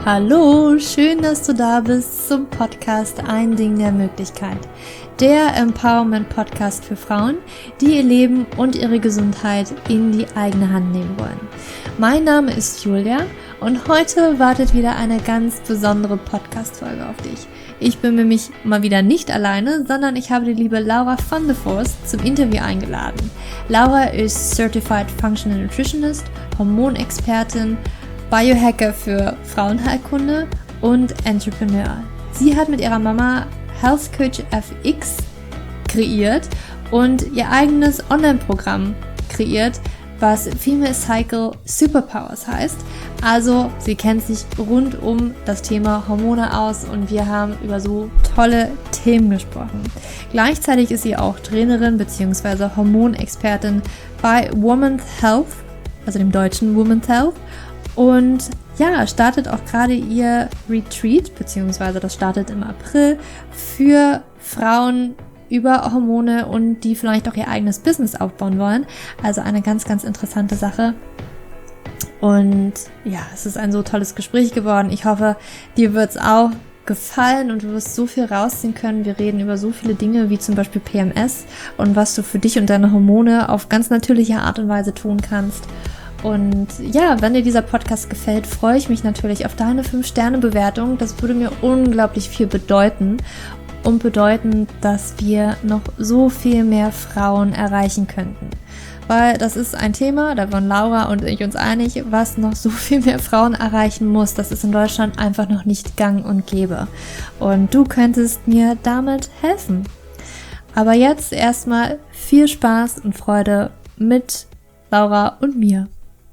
Hallo, schön, dass du da bist zum Podcast Ein Ding der Möglichkeit. Der Empowerment-Podcast für Frauen, die ihr Leben und ihre Gesundheit in die eigene Hand nehmen wollen. Mein Name ist Julia und heute wartet wieder eine ganz besondere Podcast-Folge auf dich. Ich bin nämlich mal wieder nicht alleine, sondern ich habe die liebe Laura van der Forst zum Interview eingeladen. Laura ist Certified Functional Nutritionist, Hormonexpertin, Biohacker für Frauenheilkunde und Entrepreneur. Sie hat mit ihrer Mama Health Coach FX kreiert und ihr eigenes Online-Programm kreiert, was Female Cycle Superpowers heißt. Also sie kennt sich rund um das Thema Hormone aus und wir haben über so tolle Themen gesprochen. Gleichzeitig ist sie auch Trainerin bzw. Hormonexpertin bei Women's Health, also dem deutschen Women's Health. Und ja, startet auch gerade ihr Retreat, beziehungsweise das startet im April, für Frauen über Hormone und die vielleicht auch ihr eigenes Business aufbauen wollen. Also eine ganz, ganz interessante Sache. Und ja, es ist ein so tolles Gespräch geworden. Ich hoffe, dir wird es auch gefallen und du wirst so viel rausziehen können. Wir reden über so viele Dinge, wie zum Beispiel PMS und was du für dich und deine Hormone auf ganz natürliche Art und Weise tun kannst. Und ja, wenn dir dieser Podcast gefällt, freue ich mich natürlich auf deine 5-Sterne-Bewertung. Das würde mir unglaublich viel bedeuten und bedeuten, dass wir noch so viel mehr Frauen erreichen könnten. Weil das ist ein Thema, da waren Laura und ich uns einig, was noch so viel mehr Frauen erreichen muss. Das ist in Deutschland einfach noch nicht gang und gäbe. Und du könntest mir damit helfen. Aber jetzt erstmal viel Spaß und Freude mit Laura und mir.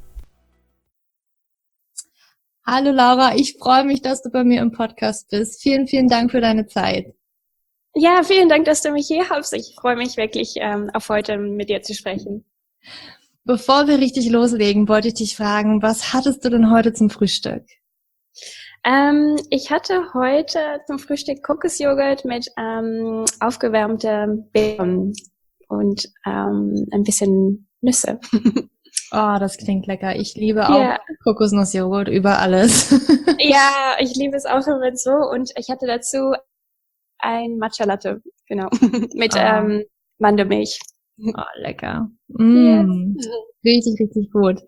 Hallo Laura, ich freue mich, dass du bei mir im Podcast bist. Vielen, vielen Dank für deine Zeit. Ja, vielen Dank, dass du mich hier hast. Ich freue mich wirklich, auf heute mit dir zu sprechen. Bevor wir richtig loslegen, wollte ich dich fragen, was hattest du denn heute zum Frühstück? Ich hatte heute zum Frühstück Kokosjoghurt mit aufgewärmtem Beeren und ein bisschen Nüsse. Oh, das klingt lecker. Ich liebe auch Kokosnussjoghurt über alles. Ja, ich liebe es auch immer so. Und ich hatte dazu ein Matcha Latte, genau, mit Mandelmilch. Oh, lecker. Richtig, richtig gut.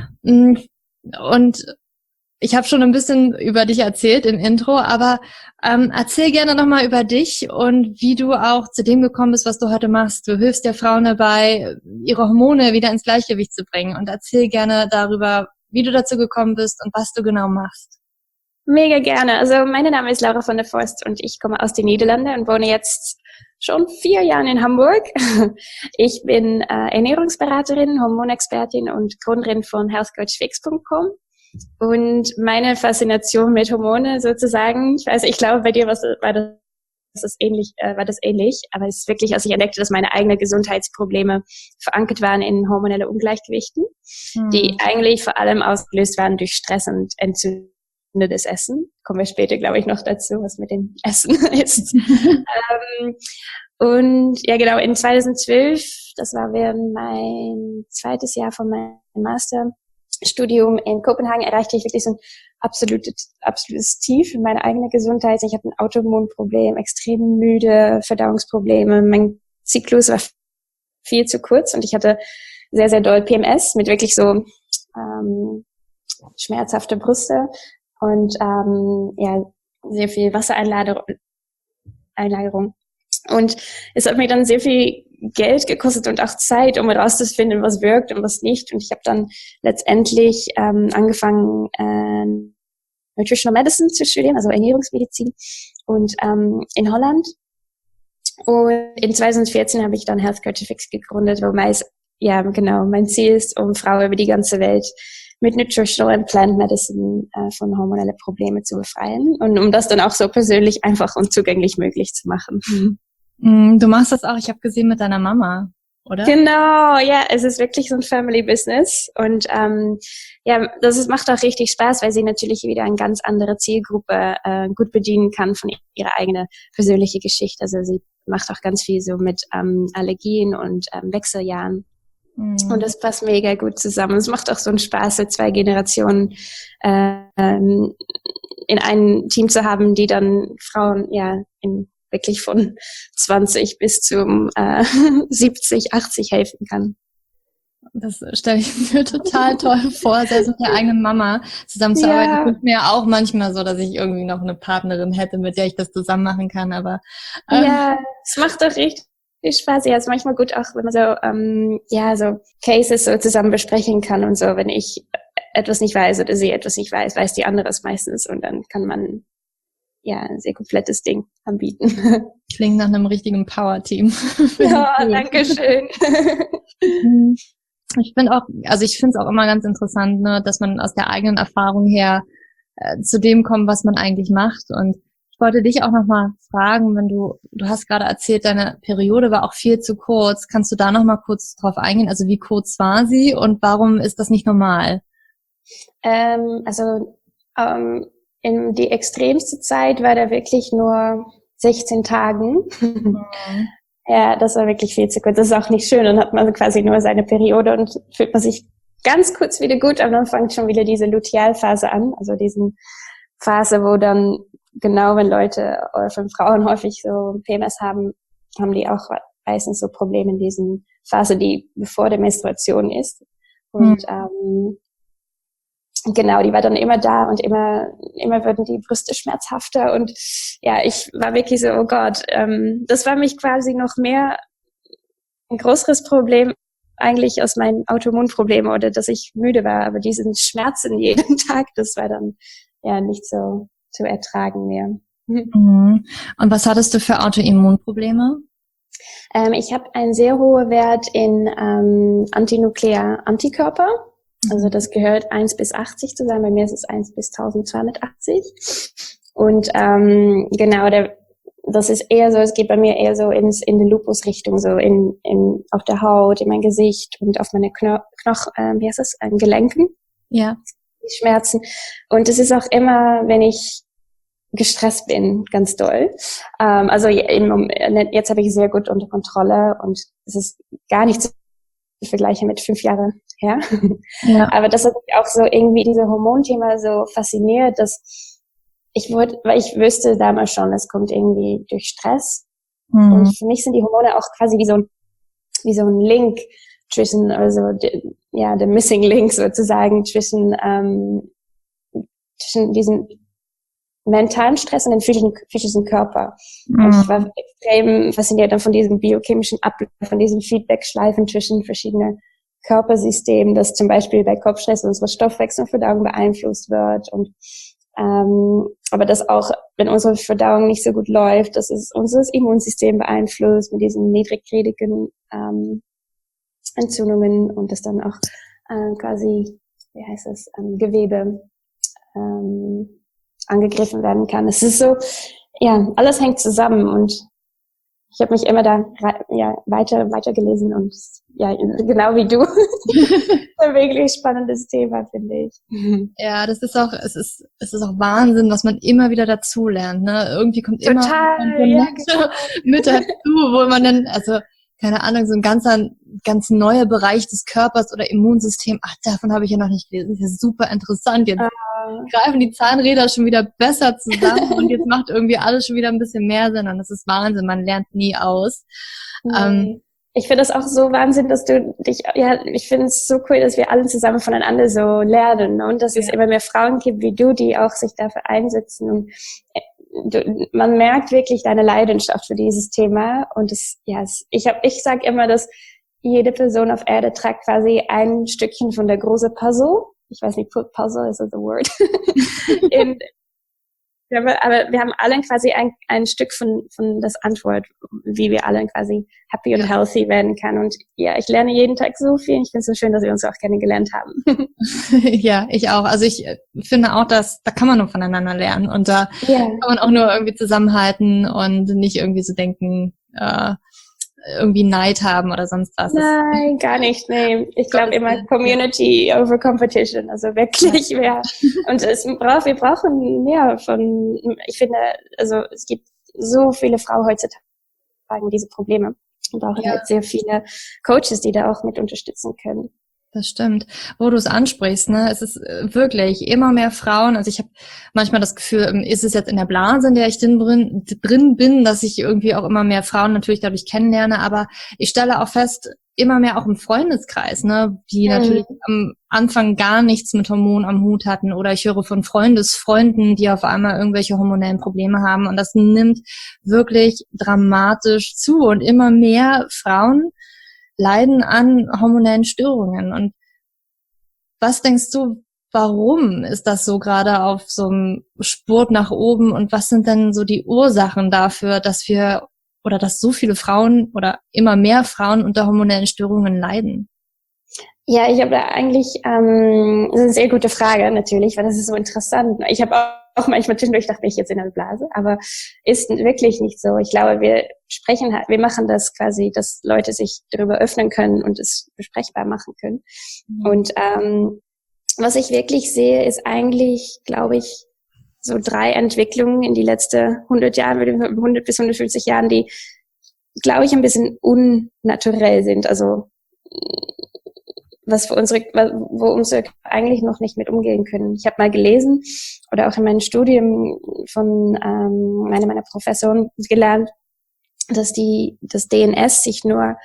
Und ich habe schon ein bisschen über dich erzählt im Intro, aber erzähl gerne nochmal über dich und wie du auch zu dem gekommen bist, was du heute machst. Du hilfst ja Frauen dabei, ihre Hormone wieder ins Gleichgewicht zu bringen. Und erzähl gerne darüber, wie du dazu gekommen bist und was du genau machst. Mega gerne. Also mein Name ist Laura van der Forst und ich komme aus den Niederlanden und wohne jetzt schon 4 Jahre in Hamburg. Ich bin Ernährungsberaterin, Hormonexpertin und Gründerin von healthcoachfix.com. Und meine Faszination mit Hormone sozusagen, ich glaube, bei dir war das ähnlich, aber es ist wirklich, als ich entdeckte, dass meine eigenen Gesundheitsprobleme verankert waren in hormonelle Ungleichgewichten, die eigentlich vor allem ausgelöst waren durch Stress und entzündendes Essen. Kommen wir später, glaube ich, noch dazu, was mit dem Essen ist. Und ja, genau, in 2012, das war während mein 2. Jahr von meinem Masterstudium in Kopenhagen, erreichte ich wirklich so ein absolutes Tief in meine eigene Gesundheit. Ich hatte ein Autoimmunproblem, extrem müde, Verdauungsprobleme. Mein Zyklus war viel zu kurz und ich hatte sehr, sehr doll PMS mit wirklich so schmerzhafte Brüste und sehr viel Wassereinlagerung. Und es hat mir dann sehr viel Geld gekostet und auch Zeit, um herauszufinden, was wirkt und was nicht. Und ich habe dann letztendlich angefangen, Nutritional Medicine zu studieren, also Ernährungsmedizin, und in Holland. Und in 2014 habe ich dann Health Coach FX gegründet, wo mein Ziel ist, um Frauen über die ganze Welt mit Nutritional and Plant Medicine von hormonellen Problemen zu befreien und um das dann auch so persönlich einfach und zugänglich möglich zu machen. Du machst das auch, ich habe gesehen, mit deiner Mama, oder? Genau, ja, es ist wirklich so ein Family Business und macht auch richtig Spaß, weil sie natürlich wieder eine ganz andere Zielgruppe gut bedienen kann von ihrer eigenen persönlichen Geschichte. Also sie macht auch ganz viel so mit Allergien und Wechseljahren Und das passt mega gut zusammen. Es macht auch so einen Spaß, so 2 Generationen in einem Team zu haben, die dann Frauen wirklich von 20 bis zum 70, 80 helfen kann. Das stelle ich mir total toll vor, selbst mit der eigenen Mama zusammenzuarbeiten. Ja. Ich wünsche mir auch manchmal so, dass ich irgendwie noch eine Partnerin hätte, mit der ich das zusammen machen kann. Aber ja, es macht doch richtig Spaß. Ja, es ist manchmal gut auch, wenn man so Cases so zusammen besprechen kann und so. Wenn ich etwas nicht weiß oder sie etwas nicht weiß, weiß die andere es meistens und dann kann man ein sehr komplettes Ding anbieten. Klingt nach einem richtigen Power-Team. Ja, danke schön. Ich finde es auch immer ganz interessant, ne, dass man aus der eigenen Erfahrung her zu dem kommt, was man eigentlich macht. Und ich wollte dich auch nochmal fragen, wenn du hast gerade erzählt, deine Periode war auch viel zu kurz. Kannst du da nochmal kurz drauf eingehen? Also wie kurz war sie und warum ist das nicht normal? In die extremste Zeit war da wirklich nur 16 Tagen. Ja, das war wirklich viel zu kurz. Das ist auch nicht schön. Dann hat man quasi nur seine Periode und fühlt man sich ganz kurz wieder gut, aber dann fängt schon wieder diese Lutealphase an, also diesen Phase, wo dann genau, wenn Leute oder wenn Frauen häufig so PMS haben die auch meistens so Probleme in diesen Phase, die bevor der Menstruation ist. Und genau, die war dann immer da und immer wurden die Brüste schmerzhafter und ja, ich war wirklich so, oh Gott, das war mich quasi noch mehr ein größeres Problem eigentlich aus meinen Autoimmunproblemen oder dass ich müde war, aber diesen Schmerzen jeden Tag, das war dann nicht so zu ertragen mehr. Und was hattest du für Autoimmunprobleme? Ich habe einen sehr hohen Wert in Antinuklear-Antikörper. Also das gehört 1 bis 80 zusammen. Bei mir ist es 1 bis 1280. Und genau, das ist eher so, es geht bei mir eher so in die Lupus-Richtung, so auf der Haut, in mein Gesicht und auf meine Gelenken. Ja. Die Schmerzen. Und es ist auch immer, wenn ich gestresst bin, ganz doll. Also jetzt habe ich sehr gut unter Kontrolle und es ist gar nicht zu vergleichen mit 5 Jahren her. Ja. Aber das hat mich auch so irgendwie diese Hormonthema so fasziniert, dass weil ich wüsste damals schon, es kommt irgendwie durch Stress. Und für mich sind die Hormone auch quasi wie so ein Link zwischen, also der Missing Link sozusagen zwischen diesen mentalen Stress und den physischen Körper. Und ich war extrem fasziniert dann von diesem biochemischen Ablauf, von diesen Feedback-Schleifen zwischen verschiedenen Körpersystemen, dass zum Beispiel bei Kopfstress unsere Stoffwechselverdauung beeinflusst wird und aber dass auch, wenn unsere Verdauung nicht so gut läuft, dass es unser Immunsystem beeinflusst mit diesen niedriggradigen Entzündungen und das dann auch quasi, Gewebe angegriffen werden kann. Es ist so, alles hängt zusammen und ich habe mich immer da weiter gelesen und genau wie du. Ein wirklich spannendes Thema, finde ich. Ja, das ist auch, es ist auch Wahnsinn, was man immer wieder dazulernt, ne? Irgendwie kommt immer mit dazu, wo man dann, also, keine Ahnung, so ein ganz neuer Bereich des Körpers oder Immunsystem, davon habe ich ja noch nicht gelesen. Das ist ja super interessant. Jetzt greifen die Zahnräder schon wieder besser zusammen und jetzt macht irgendwie alles schon wieder ein bisschen mehr Sinn und das ist Wahnsinn, man lernt nie aus. Ich finde das auch so Wahnsinn, dass ich finde es so cool, dass wir alle zusammen voneinander so lernen und dass es immer mehr Frauen gibt wie du, die auch sich dafür einsetzen und man merkt wirklich deine Leidenschaft für dieses Thema und ich sage immer, dass jede Person auf Erde trägt quasi ein Stückchen von der großen Puzzle. Ich weiß nicht, Puzzle is a word. Aber wir haben alle quasi ein Stück von das Antwort, wie wir alle quasi happy und healthy werden kann. Und ich lerne jeden Tag so viel. Ich finde es so schön, dass wir uns auch kennengelernt haben. Ja, ich auch. Also ich finde auch, da kann man nur voneinander lernen. Und da kann man auch nur irgendwie zusammenhalten und nicht irgendwie so denken, irgendwie Neid haben oder sonst was. Nein, gar nicht. Nee. Ich glaube immer Community over Competition. Also wirklich, und wir brauchen mehr von, ich finde, also es gibt so viele Frauen heutzutage mit diese Probleme. Und brauchen halt sehr viele Coaches, die da auch mit unterstützen können. Das stimmt. Wo du es ansprichst, ne, es ist wirklich immer mehr Frauen. Also ich habe manchmal das Gefühl, ist es jetzt in der Blase, in der ich drin bin, dass ich irgendwie auch immer mehr Frauen natürlich dadurch kennenlerne, aber ich stelle auch fest, immer mehr auch im Freundeskreis, ne, die natürlich am Anfang gar nichts mit Hormonen am Hut hatten, oder ich höre von Freundesfreunden, die auf einmal irgendwelche hormonellen Probleme haben, und das nimmt wirklich dramatisch zu, und immer mehr Frauen leiden an hormonellen Störungen. Und was denkst du, warum ist das so, gerade auf so einem Spurt nach oben, und was sind denn so die Ursachen dafür, dass dass so viele Frauen oder immer mehr Frauen unter hormonellen Störungen leiden? Ja, ich habe da eigentlich, das ist eine sehr gute Frage natürlich, weil das ist so interessant. Ich habe auch manchmal zwischendurch dachte ich jetzt in einer Blase, aber ist wirklich nicht so. Ich glaube, wir machen das quasi, dass Leute sich darüber öffnen können und es besprechbar machen können. Und was ich wirklich sehe, ist eigentlich, glaube ich, so 3 Entwicklungen in die letzten 100 Jahren, 100 bis 150 Jahren, die, glaube ich, ein bisschen unnaturell sind. Also wo unsere eigentlich noch nicht mit umgehen können. Ich habe mal gelesen oder auch in meinem Studium von einer meiner Professoren gelernt, dass das DNS sich nur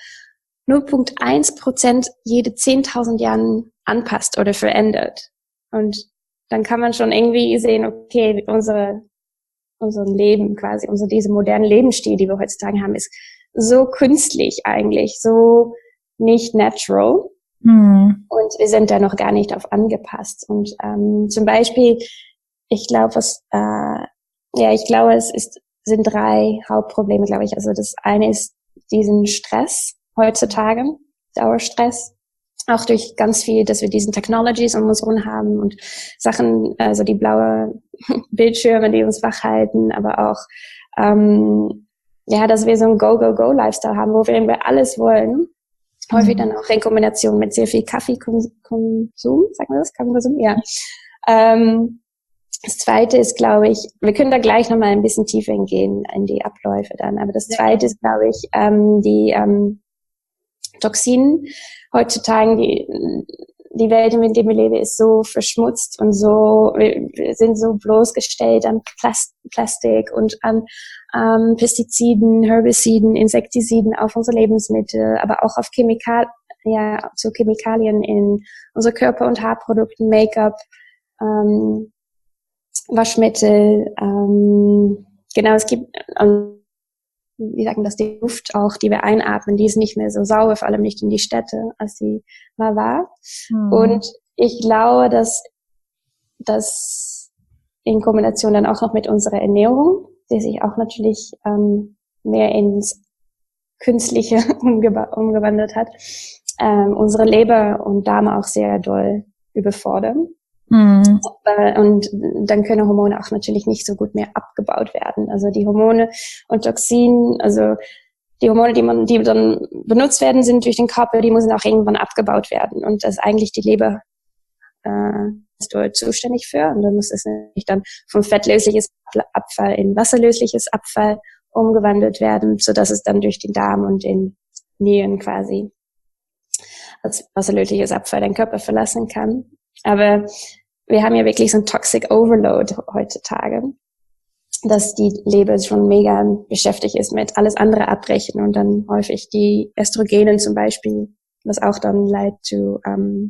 0,1% jede 10.000 Jahren anpasst oder verändert. Und dann kann man schon irgendwie sehen, okay, unser Leben quasi, diese modernen Lebensstil, die wir heutzutage haben, ist so künstlich eigentlich, so nicht natural. Und wir sind da noch gar nicht auf angepasst. Und zum Beispiel, ich glaube, sind 3 Hauptprobleme, glaube ich. Also das eine ist diesen Stress heutzutage, Dauerstress, auch durch ganz viel, dass wir diesen Technologies um uns herum haben und Sachen, also die blaue Bildschirme, die uns wach halten, aber auch dass wir so ein Go-Go-Go-Lifestyle haben, wo wir alles wollen. Häufig dann auch in Kombination mit sehr viel Kaffeekonsum, sagen wir das? Kaffeekonsum? Ja. Das Zweite ist, glaube ich, wir können da gleich nochmal ein bisschen tiefer hingehen in die Abläufe dann, aber das Zweite ist, glaube ich, die Toxinen. Heutzutage, die Welt, in der wir leben, ist so verschmutzt und wir sind so bloßgestellt an Plastik und an Pestiziden, Herbiziden, Insektiziden auf unsere Lebensmittel, aber auch auf Chemikalien in unsere Körper- und Haarprodukten, Make-up, Waschmittel, genau, es gibt, die Luft auch, die wir einatmen, die ist nicht mehr so sauber, vor allem nicht in die Städte, als sie mal war. Und ich glaube, dass das in Kombination dann auch noch mit unserer Ernährung, die sich auch natürlich mehr ins Künstliche umgewandelt hat, unsere Leber und Darm auch sehr doll überfordern. Und dann können Hormone auch natürlich nicht so gut mehr abgebaut werden. Also die Hormone und Toxine, also die Hormone, die dann benutzt werden, sind durch den Körper, die müssen auch irgendwann abgebaut werden. Und das ist eigentlich die Leber ist dort zuständig für. Und dann muss es nämlich dann von fettlösliches Abfall in wasserlösliches Abfall umgewandelt werden, sodass es dann durch den Darm und den Nieren quasi als wasserlösliches Abfall den Körper verlassen kann. Aber wir haben ja wirklich so ein Toxic Overload heutzutage, dass die Leber schon mega beschäftigt ist mit alles andere abbrechen und dann häufig die Östrogenen zum Beispiel, was auch dann leitet zu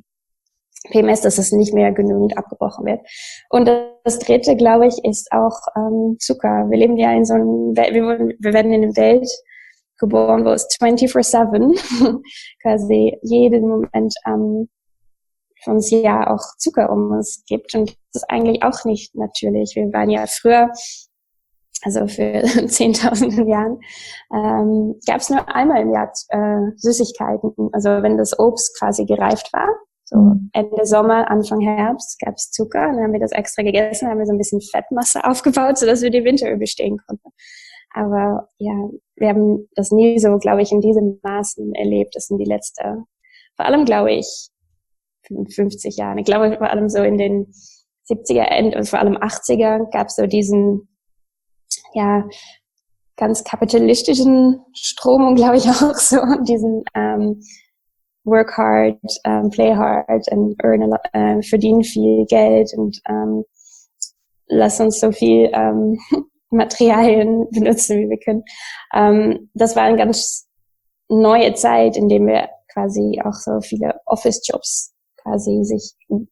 PMS, dass es nicht mehr genügend abgebrochen wird. Und das Dritte, glaube ich, ist auch Zucker. Wir leben ja in so einem, wir werden in einer Welt geboren, wo es 24/7 quasi jeden Moment von uns ja auch Zucker um uns gibt. Und das ist eigentlich auch nicht natürlich. Wir waren ja früher, also für 10.000 Jahren, gab es nur einmal im Jahr Süßigkeiten. Also wenn das Obst quasi gereift war, so Ende Sommer, Anfang Herbst, gab es Zucker. Und dann haben wir das extra gegessen, haben wir so ein bisschen Fettmasse aufgebaut, sodass wir die Winter überstehen konnten. Aber ja, wir haben das nie so, glaube ich, in diesem Maßen erlebt. Das sind die letzte, vor allem, glaube ich, 50 Jahren. Ich glaube, vor allem so in den 70er und vor allem 80er gab es so diesen, ganz kapitalistischen Stromung, glaube ich auch so, diesen work hard, play hard and earn a lot, verdienen viel Geld und lass uns so viel Materialien benutzen, wie wir können. Das war eine ganz neue Zeit, in dem wir quasi auch so viele Office-Jobs quasi sich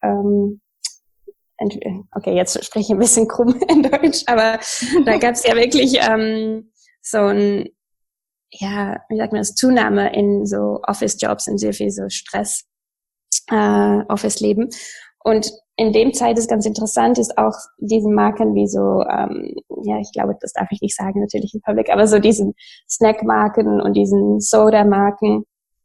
okay, jetzt spreche ich ein bisschen krumm in Deutsch, aber da gab es ja wirklich so ein, ja, wie sagt man das, Zunahme in so Office-Jobs und sehr viel so Stress, Office-Leben. Und in dem Zeit ist ganz interessant, ist auch diesen Marken wie so, ja, ich glaube, das darf ich nicht sagen, natürlich im Public, aber so diesen Snack-Marken und diesen Soda-Marken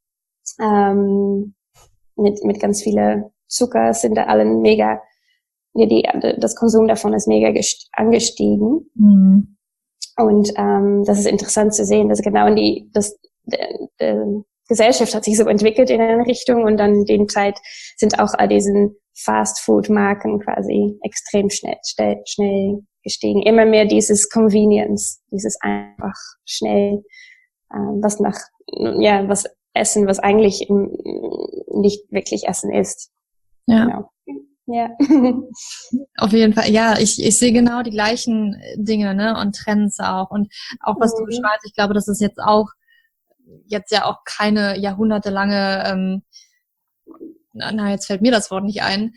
mit ganz viele Zucker sind da allen mega, das Konsum davon ist mega angestiegen. Mhm. Und das ist interessant zu sehen, dass genau die Gesellschaft hat sich so entwickelt in eine Richtung und dann in der Zeit sind auch all diesen Fast-Food-Marken quasi extrem schnell gestiegen. Immer mehr dieses Convenience, dieses einfach schnell was essen, was eigentlich nicht wirklich Essen ist. Ja. Genau. Ja. Auf jeden Fall, ja, ich sehe genau die gleichen Dinge, ne, und Trends auch. Und auch was du beschreibst, ich glaube, das ist jetzt ja auch keine jahrhundertelange, jetzt fällt mir das Wort nicht ein,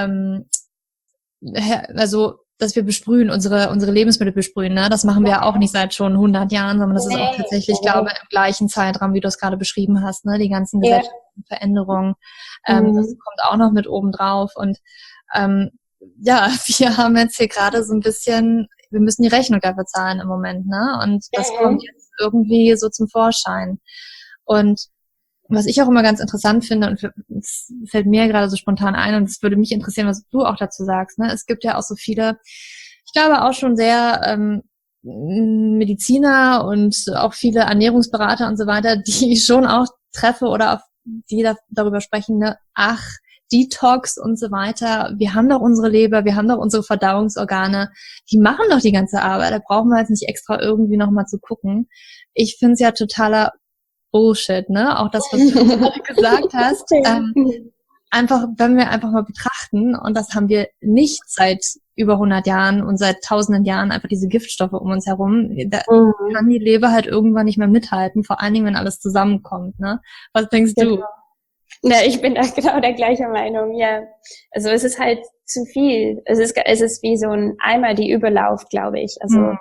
also, dass wir besprühen, unsere Lebensmittel besprühen, ne, das machen wir ja auch nicht seit schon 100 Jahren, sondern das ist auch tatsächlich, ich glaube, im gleichen Zeitraum, wie du es gerade beschrieben hast, ne, die ganzen gesellschaftlichen Veränderungen, das kommt auch noch mit oben drauf und ja, wir haben jetzt hier gerade so ein bisschen, wir müssen die Rechnung dafür zahlen im Moment, ne, und das kommt jetzt irgendwie so zum Vorschein. Und was ich auch immer ganz interessant finde, und es fällt mir gerade so spontan ein, und es würde mich interessieren, was du auch dazu sagst, ne? Es gibt ja auch so viele, ich glaube auch schon sehr Mediziner und auch viele Ernährungsberater und so weiter, die ich schon auch treffe oder auf die darüber sprechen, ne? Ach, Detox und so weiter. Wir haben doch unsere Leber, wir haben doch unsere Verdauungsorgane, die machen doch die ganze Arbeit. Da brauchen wir jetzt nicht extra irgendwie nochmal zu gucken. Ich finde es ja totaler Bullshit, ne? Auch das, was du gerade gesagt hast. Einfach, wenn wir einfach mal betrachten, und das haben wir nicht seit über 100 Jahren und seit tausenden Jahren, einfach diese Giftstoffe um uns herum, da kann die Leber halt irgendwann nicht mehr mithalten, vor allen Dingen, wenn alles zusammenkommt, ne? Was denkst du? Na, ich bin da genau der gleichen Meinung, ja. Also es ist halt zu viel. Es ist wie so ein Eimer, die überlauft, glaube ich. Also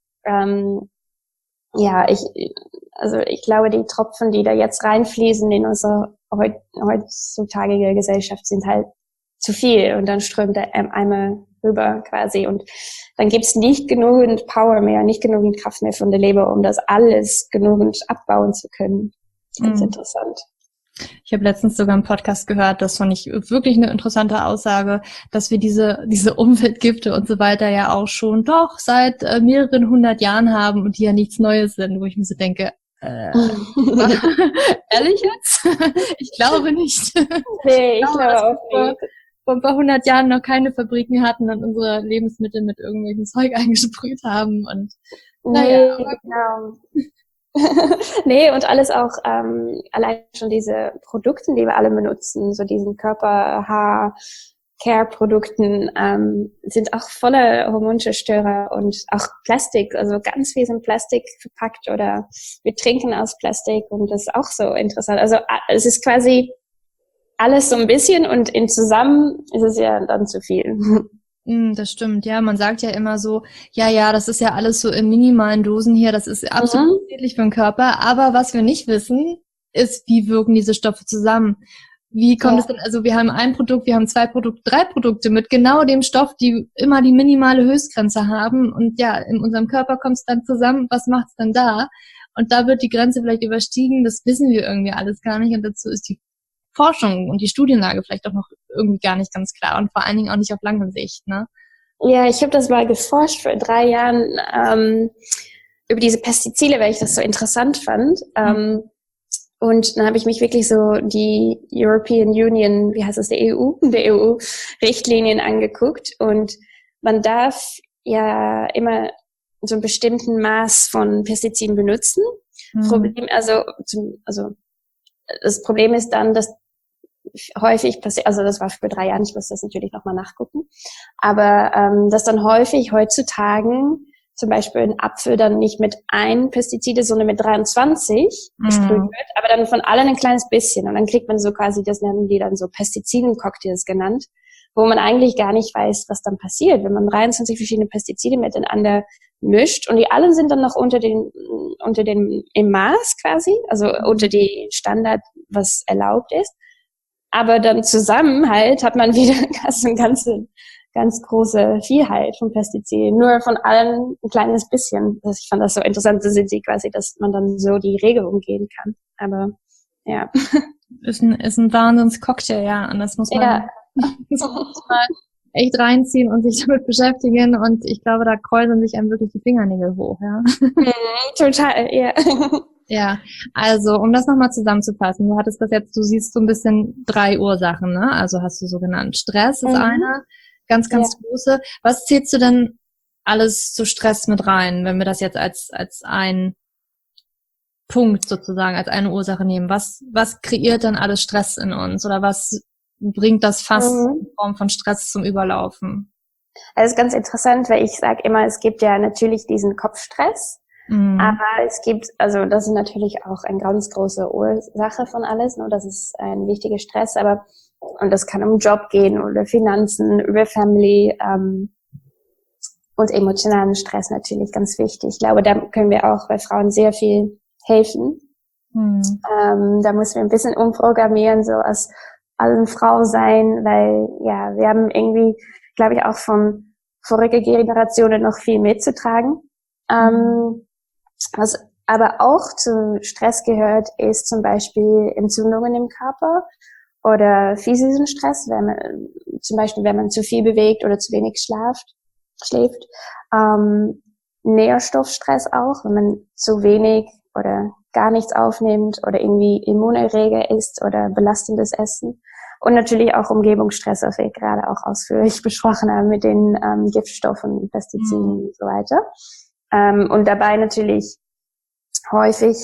ja, ich glaube, die Tropfen, die da jetzt reinfließen in unsere heutzutage Gesellschaft, sind halt zu viel und dann strömt der Eimer rüber quasi und dann gibt's nicht genügend Power mehr, nicht genügend Kraft mehr von der Leber, um das alles genügend abbauen zu können. Ganz interessant. Ich habe letztens sogar einen Podcast gehört, das fand ich wirklich eine interessante Aussage, dass wir diese Umweltgifte und so weiter ja auch schon doch seit mehreren 100 Jahren haben und die ja nichts Neues sind, wo ich mir so denke, ehrlich jetzt? Ich glaube nicht. Nee, ich glaube auch nicht. Vor ein paar 100 Jahren noch keine Fabriken hatten und unsere Lebensmittel mit irgendwelchen Zeug eingesprüht haben und naja. Genau. Nee, und alles auch allein schon diese Produkte, die wir alle benutzen, so diesen Körper-Haar-Care-Produkten, sind auch voller Hormonzerstörer und auch Plastik, also ganz viel sind Plastik verpackt oder wir trinken aus Plastik und das ist auch so interessant. Also es ist quasi alles so ein bisschen und in zusammen ist es ja dann zu viel. Das stimmt, ja, man sagt ja immer so, ja, das ist ja alles so in minimalen Dosen hier, das ist absolut schädlich für den Körper, aber was wir nicht wissen, ist, wie wirken diese Stoffe zusammen? Wie kommt es denn, also wir haben ein Produkt, wir haben 2 Produkte, 3 Produkte mit genau dem Stoff, die immer die minimale Höchstgrenze haben und ja, in unserem Körper kommt es dann zusammen, was macht's denn da? Und da wird die Grenze vielleicht überstiegen, das wissen wir irgendwie alles gar nicht und dazu ist die Forschung und die Studienlage vielleicht auch noch irgendwie gar nicht ganz klar und vor allen Dingen auch nicht auf lange Sicht, ne? Ja, ich habe das mal geforscht vor 3 Jahren über diese Pestizide, weil ich das so interessant fand. Und dann habe ich mich wirklich so die European Union, wie heißt das, der EU-Richtlinien angeguckt und man darf ja immer so einen bestimmten Maß von Pestiziden benutzen. Problem, das Problem ist dann, dass häufig passiert, also das war für 3 Jahre, ich muss das natürlich nochmal nachgucken, aber dass dann häufig heutzutage zum Beispiel ein Apfel dann nicht mit 1 Pestizide, sondern mit 23 gesprüht wird, aber dann von allen ein kleines bisschen. Und dann kriegt man so quasi, das nennen die dann so Pestiziden-Cocktails genannt, wo man eigentlich gar nicht weiß, was dann passiert, wenn man 23 verschiedene Pestizide miteinander mischt und die alle sind dann noch unter dem im Maß quasi, also unter die Standard, was erlaubt ist. Aber dann zusammen halt hat man wieder eine ganz große Vielheit von Pestiziden, nur von allen ein kleines bisschen. Also ich fand das so interessant, so sind sie quasi, dass man dann so die Regel umgehen kann. Aber ja. Ist ein Wahnsinns-Cocktail, ja. Und das muss man, mal echt reinziehen und sich damit beschäftigen. Und ich glaube, da kräuseln sich einem wirklich die Fingernägel hoch, ja. Total, ja. Ja, also um das nochmal zusammenzufassen, du hattest das jetzt, du siehst so ein bisschen 3 Ursachen, ne? Also hast du so genannt. Stress ist eine, ganz große. Was zählst du denn alles zu Stress mit rein, wenn wir das jetzt als ein Punkt sozusagen, als eine Ursache nehmen? Was kreiert dann alles Stress in uns? Oder was bringt das Fass in Form von Stress zum Überlaufen? Das ist ganz interessant, weil ich sage immer, es gibt ja natürlich diesen Kopfstress. Aber es gibt, also das ist natürlich auch eine ganz große Ursache von alles, ne? Das ist ein wichtiger Stress, und das kann um Job gehen oder Finanzen, über Family und emotionalen Stress natürlich ganz wichtig. Ich glaube, da können wir auch bei Frauen sehr viel helfen. Da müssen wir ein bisschen umprogrammieren, so als allen Frau sein, weil ja, wir haben irgendwie, glaube ich, auch von vorigen Generationen noch viel mitzutragen. Was aber auch zu Stress gehört, ist zum Beispiel Entzündungen im Körper oder physischen Stress, wenn man zu viel bewegt oder zu wenig schläft. Nährstoffstress auch, wenn man zu wenig oder gar nichts aufnimmt oder irgendwie Immunerreger isst oder belastendes Essen. Und natürlich auch Umgebungsstress, was wir gerade auch ausführlich besprochen haben mit den Giftstoffen, Pestiziden und so weiter. Und dabei natürlich häufig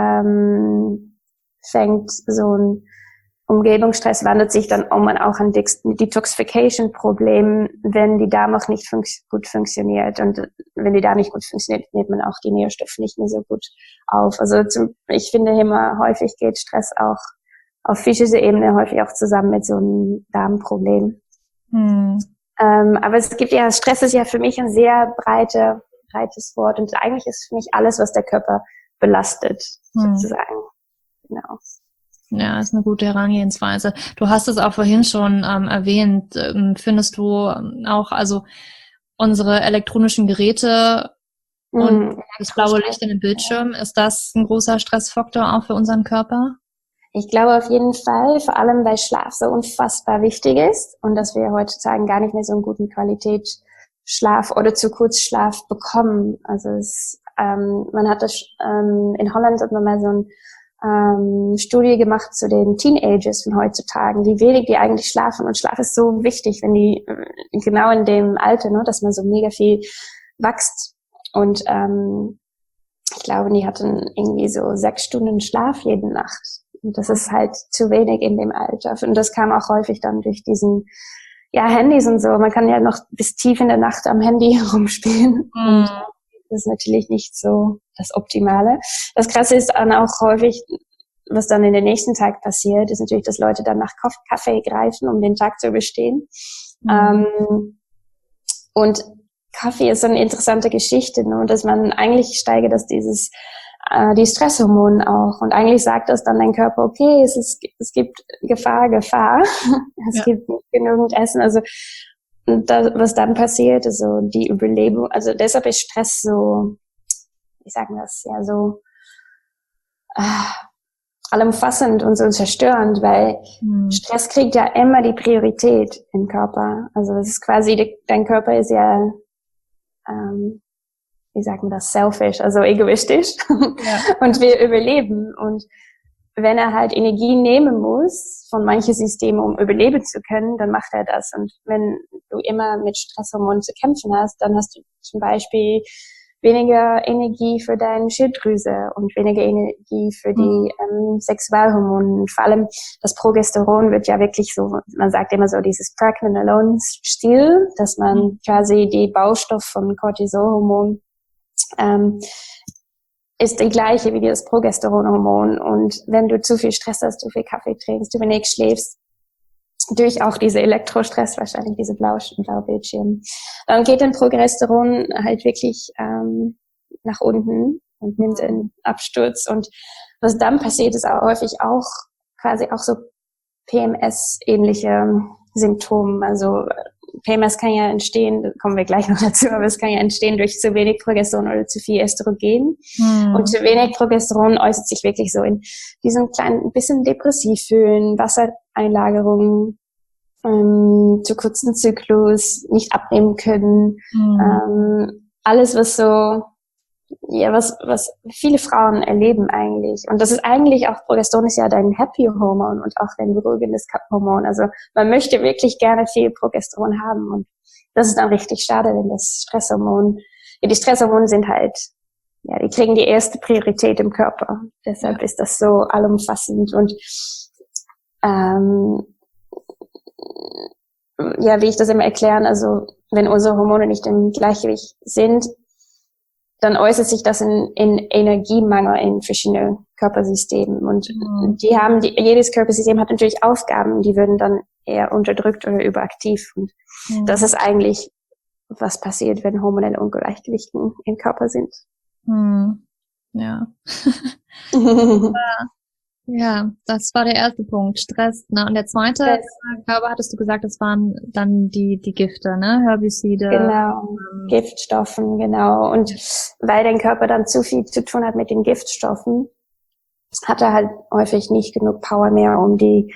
fängt so ein Umgebungsstress, wandelt sich dann um auch ein Detoxification-Problem, wenn die Darm auch nicht gut funktioniert. Und wenn die Darm nicht gut funktioniert, nimmt man auch die Nährstoffe nicht mehr so gut auf. Also ich finde immer, häufig geht Stress auch auf physischer Ebene häufig auch zusammen mit so einem Darmproblem. Aber es gibt ja, Stress ist ja für mich ein sehr breites Wort und eigentlich ist für mich alles, was der Körper belastet, sozusagen. Genau. Ja, ist eine gute Herangehensweise. Du hast es auch vorhin schon erwähnt. Findest du auch, also unsere elektronischen Geräte und das blaue Licht in den Bildschirm, ist das ein großer Stressfaktor auch für unseren Körper? Ich glaube auf jeden Fall, vor allem weil Schlaf so unfassbar wichtig ist und dass wir heutzutage gar nicht mehr so einen guten Qualität Schlaf oder zu kurz Schlaf bekommen. Also man hat das in Holland hat man mal so ein Studie gemacht zu den Teenagers von heutzutage, wie wenig die eigentlich schlafen. Und Schlaf ist so wichtig, wenn die genau in dem Alter, ne, dass man so mega viel wächst. Und ich glaube, die hatten irgendwie so 6 Stunden Schlaf jede Nacht. Und das ist halt zu wenig in dem Alter. Und das kam auch häufig dann durch diesen Handys und so. Man kann ja noch bis tief in der Nacht am Handy rumspielen. Und das ist natürlich nicht so das Optimale. Das Krasse ist dann auch häufig, was dann in den nächsten Tag passiert, ist natürlich, dass Leute dann nach Kaffee greifen, um den Tag zu überstehen. Und Kaffee ist so eine interessante Geschichte, ne? Dass man eigentlich steigert das die Stresshormone auch. Und eigentlich sagt das dann dein Körper, okay, es gibt Gefahr. Es gibt nicht genügend Essen. Also, was dann passiert, ist so die Überlebung. Also deshalb ist Stress so, wie sagen das, ja, so allumfassend und so zerstörend, weil Stress kriegt ja immer die Priorität im Körper. Also es ist quasi, dein Körper ist ja wie sagt man das, selfish, also egoistisch. Ja. Und wir überleben. Und wenn er halt Energie nehmen muss von manchen Systemen, um überleben zu können, dann macht er das. Und wenn du immer mit Stresshormonen zu kämpfen hast, dann hast du zum Beispiel weniger Energie für deine Schilddrüse und weniger Energie für die Sexualhormone. Vor allem das Progesteron wird ja wirklich so, man sagt immer so dieses Pregnenolone-Stil, dass man quasi die Baustoff von Cortisolhormon ist die gleiche wie das Progesteronhormon. Und wenn du zu viel Stress hast, zu viel Kaffee trinkst, zu wenig schläfst, durch auch diese Elektrostress, wahrscheinlich diese Blaubildschirm, dann geht dein Progesteron halt wirklich nach unten und nimmt einen Absturz. Und was dann passiert, ist auch häufig auch quasi auch so PMS-ähnliche Symptome. Also PMS kann ja entstehen, da kommen wir gleich noch dazu, aber es kann ja entstehen durch zu wenig Progesteron oder zu viel Östrogen. Und zu wenig Progesteron äußert sich wirklich so in diesem kleinen, bisschen depressiv fühlen, Wassereinlagerungen, zu kurzen Zyklus, nicht abnehmen können, alles was so, ja, was viele Frauen erleben eigentlich. Und das ist eigentlich auch, Progesteron ist ja dein Happy-Hormon und auch dein beruhigendes Hormon. Also man möchte wirklich gerne viel Progesteron haben und das ist dann richtig schade, wenn das Stresshormon, ja, die Stresshormone sind halt, ja, die kriegen die erste Priorität im Körper. Deshalb ist das so allumfassend und ja, wie ich das immer erklären, also wenn unsere Hormone nicht im Gleichgewicht sind, dann äußert sich das in Energiemangel in verschiedenen Körpersystemen. Und jedes Körpersystem hat natürlich Aufgaben, die würden dann eher unterdrückt oder überaktiv. Und das ist eigentlich, was passiert, wenn hormonelle Ungleichgewichte im Körper sind. Ja. Ja, das war der erste Punkt, Stress, ne? Und der zweite, glaube, hattest du gesagt, das waren dann die Gifte, ne? Herbizide. Genau, Giftstoffen, genau. Und weil dein Körper dann zu viel zu tun hat mit den Giftstoffen, hat er halt häufig nicht genug Power mehr, um die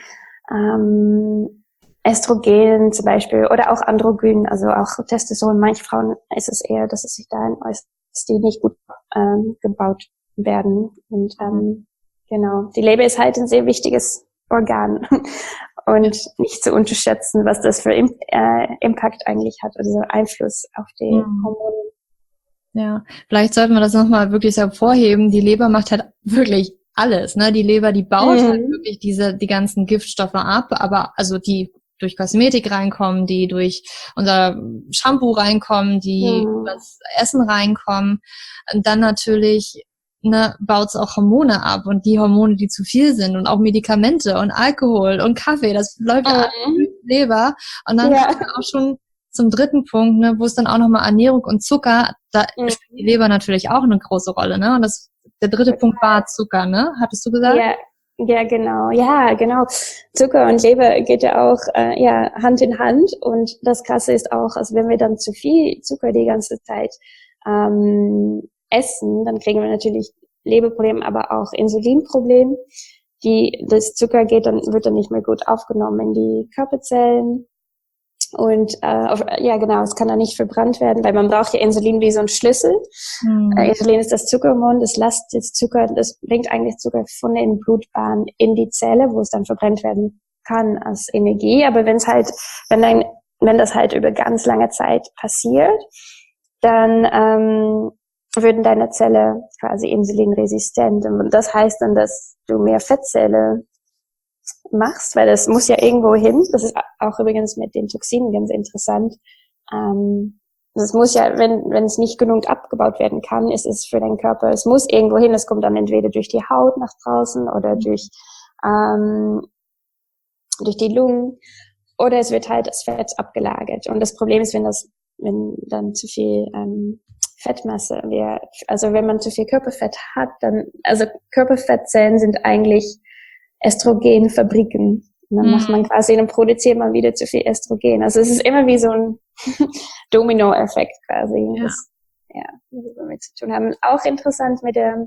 Östrogen zum Beispiel oder auch Androgen, also auch Testosteron. Manche Frauen ist es eher, dass es sich dahin äußert, dass die nicht gut gebaut werden. Und genau, die Leber ist halt ein sehr wichtiges Organ und nicht zu unterschätzen, was das für Impact eigentlich hat, also Einfluss auf die Hormone. Ja, vielleicht sollten wir das nochmal wirklich hervorheben. Die Leber macht halt wirklich alles, ne? Die Leber, die baut halt wirklich die ganzen Giftstoffe ab, aber also die durch Kosmetik reinkommen, die durch unser Shampoo reinkommen, die das Essen reinkommen. Und dann natürlich baut es auch Hormone ab und die Hormone, die zu viel sind und auch Medikamente und Alkohol und Kaffee, das läuft alles durch die Leber. Und dann kommen wir auch schon zum dritten Punkt, ne, wo es dann auch nochmal Ernährung und Zucker, da spielt die Leber natürlich auch eine große Rolle, ne? Und der dritte Punkt war Zucker, ne? Hattest du gesagt? Ja, genau. Ja, genau. Zucker und Leber geht ja auch Hand in Hand. Und das Krasse ist auch, also wenn wir dann zu viel Zucker die ganze Zeit essen, dann kriegen wir natürlich Leberproblem, aber auch Insulinproblem. Das Zucker wird dann nicht mehr gut aufgenommen in die Körperzellen. Und es kann dann nicht verbrannt werden, weil man braucht ja Insulin wie so ein Schlüssel. Insulin ist das Zuckerhormon, das bringt eigentlich Zucker von den Blutbahnen in die Zelle, wo es dann verbrannt werden kann als Energie. Aber wenn das halt über ganz lange Zeit passiert, dann würden deine Zelle quasi insulinresistent. Und das heißt dann, dass du mehr Fettzelle machst, weil das muss ja irgendwo hin. Das ist auch übrigens mit den Toxinen ganz interessant. Das muss ja, wenn es nicht genug abgebaut werden kann, ist es für deinen Körper, es muss irgendwo hin. Es kommt dann entweder durch die Haut nach draußen oder durch die Lungen oder es wird halt das Fett abgelagert. Und das Problem ist, wenn dann zu viel Fettmasse also wenn man zu viel Körperfett hat, also Körperfettzellen sind eigentlich Östrogenfabriken. Und dann produziert man wieder zu viel Östrogen. Also es ist immer wie so ein Domino-Effekt quasi. Ja. Das wir damit zu tun haben. Auch interessant mit der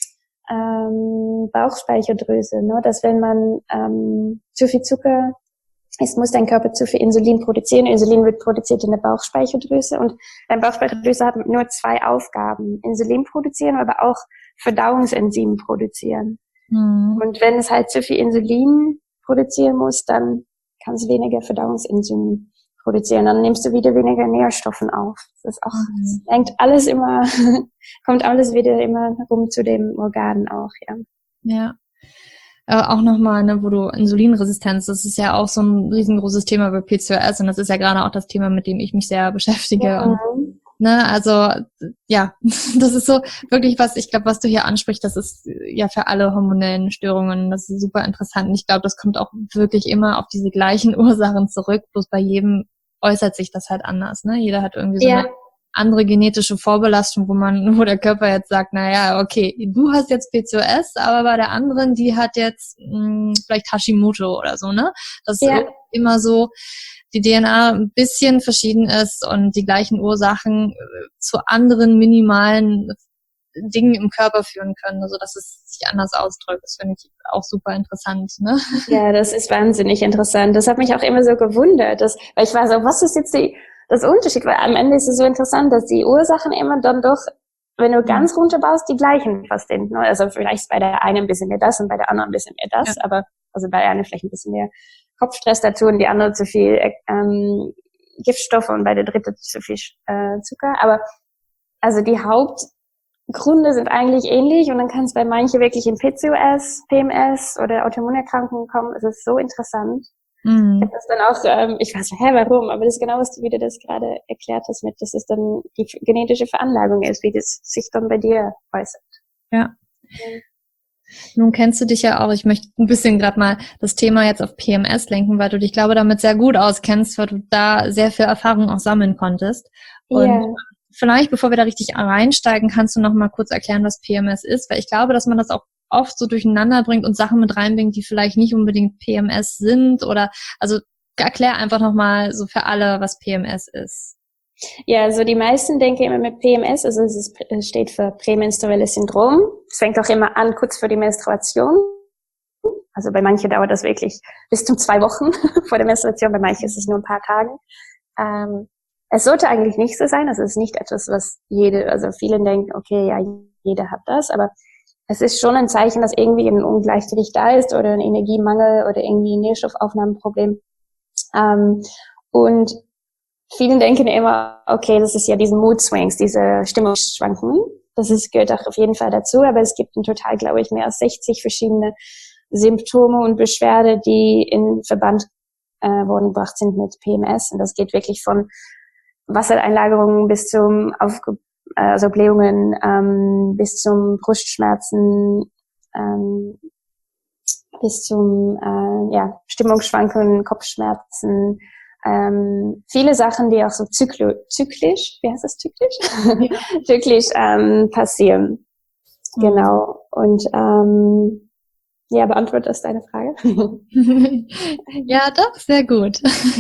Bauchspeicheldrüse, ne? Dass wenn man zu viel Zucker isst, muss dein Körper zu viel Insulin produzieren. Insulin wird produziert in der Bauchspeicheldrüse und deine Bauchspeicheldrüse hat nur 2 Aufgaben. Insulin produzieren, aber auch Verdauungsenzyme produzieren. Und wenn es halt zu viel Insulin produzieren muss, dann kann es weniger Verdauungsenzyme produzieren. Dann nimmst du wieder weniger Nährstoffen auf. Das ist auch, es hängt alles immer, kommt alles wieder immer rum zu dem Organ auch, ja. Ja. Auch nochmal, ne, wo du Insulinresistenz, das ist ja auch so ein riesengroßes Thema bei PCOS und das ist ja gerade auch das Thema, mit dem ich mich sehr beschäftige. Und, ne, also ja, das ist so wirklich was, ich glaube, was du hier ansprichst, das ist ja für alle hormonellen Störungen, das ist super interessant. Und ich glaube, das kommt auch wirklich immer auf diese gleichen Ursachen zurück, bloß bei jedem äußert sich das halt anders, ne? Jeder hat irgendwie so eine andere genetische Vorbelastung, wo der Körper jetzt sagt, naja, okay, du hast jetzt PCOS, aber bei der anderen, die hat jetzt vielleicht Hashimoto oder so, ne? Dass immer so die DNA ein bisschen verschieden ist und die gleichen Ursachen zu anderen minimalen Dingen im Körper führen können, also dass es sich anders ausdrückt. Das finde ich auch super interessant, ne? Ja, das ist wahnsinnig interessant. Das hat mich auch immer so gewundert, weil ich war so, was ist jetzt das Unterschied? Weil am Ende ist es so interessant, dass die Ursachen immer dann doch, wenn du ganz runterbaust, die gleichen fast sind. Ne? Also vielleicht ist bei der einen ein bisschen mehr das und bei der anderen ein bisschen mehr das, aber also bei der einen vielleicht ein bisschen mehr Kopfstress dazu und die andere zu viel Giftstoffe und bei der dritte zu viel Zucker. Aber also die Hauptgründe sind eigentlich ähnlich und dann kann es bei manchen wirklich in PCOS, PMS oder Autoimmunerkrankungen kommen. Es ist so interessant. Ich habe das dann auch, ich weiß nicht, warum, aber das ist genau, wie du das gerade erklärt hast, dass es dann die genetische Veranlagung ist, wie das sich dann bei dir äußert. Ja. Nun kennst du dich ja auch, ich möchte ein bisschen gerade mal das Thema jetzt auf PMS lenken, weil du dich, glaube ich, damit sehr gut auskennst, weil du da sehr viel Erfahrung auch sammeln konntest. Und vielleicht, bevor wir da richtig reinsteigen, kannst du noch mal kurz erklären, was PMS ist, weil ich glaube, dass man das auch oft so durcheinander bringt und Sachen mit reinbringt, die vielleicht nicht unbedingt PMS sind oder, also erklär einfach noch mal so für alle, was PMS ist. Ja, also die meisten denken immer mit PMS, also es steht für prämenstruelles Syndrom. Es fängt auch immer an kurz vor der Menstruation. Also bei manchen dauert das wirklich bis zu 2 Wochen vor der Menstruation, bei manchen ist es nur ein paar Tage. Es sollte eigentlich nicht so sein, also es ist nicht etwas, was also viele denken, okay, ja, jeder hat das, aber es ist schon ein Zeichen, dass irgendwie ein Ungleichgewicht da ist oder ein Energiemangel oder irgendwie ein Nährstoffaufnahmeproblem. Und viele denken immer, okay, das ist ja diese Mood Swings, diese Stimmungsschwankungen. Gehört auch auf jeden Fall dazu, aber es gibt in total, glaube ich, mehr als 60 verschiedene Symptome und Beschwerden, die in Verband worden gebracht sind mit PMS. Und das geht wirklich von Wassereinlagerungen bis zum also Blähungen, bis zum Brustschmerzen, bis zum Stimmungsschwankungen, Kopfschmerzen, viele Sachen, die auch so zyklisch, wie heißt das zyklisch passieren. Genau. Und beantwortet das deine Frage? Ja, doch, sehr gut.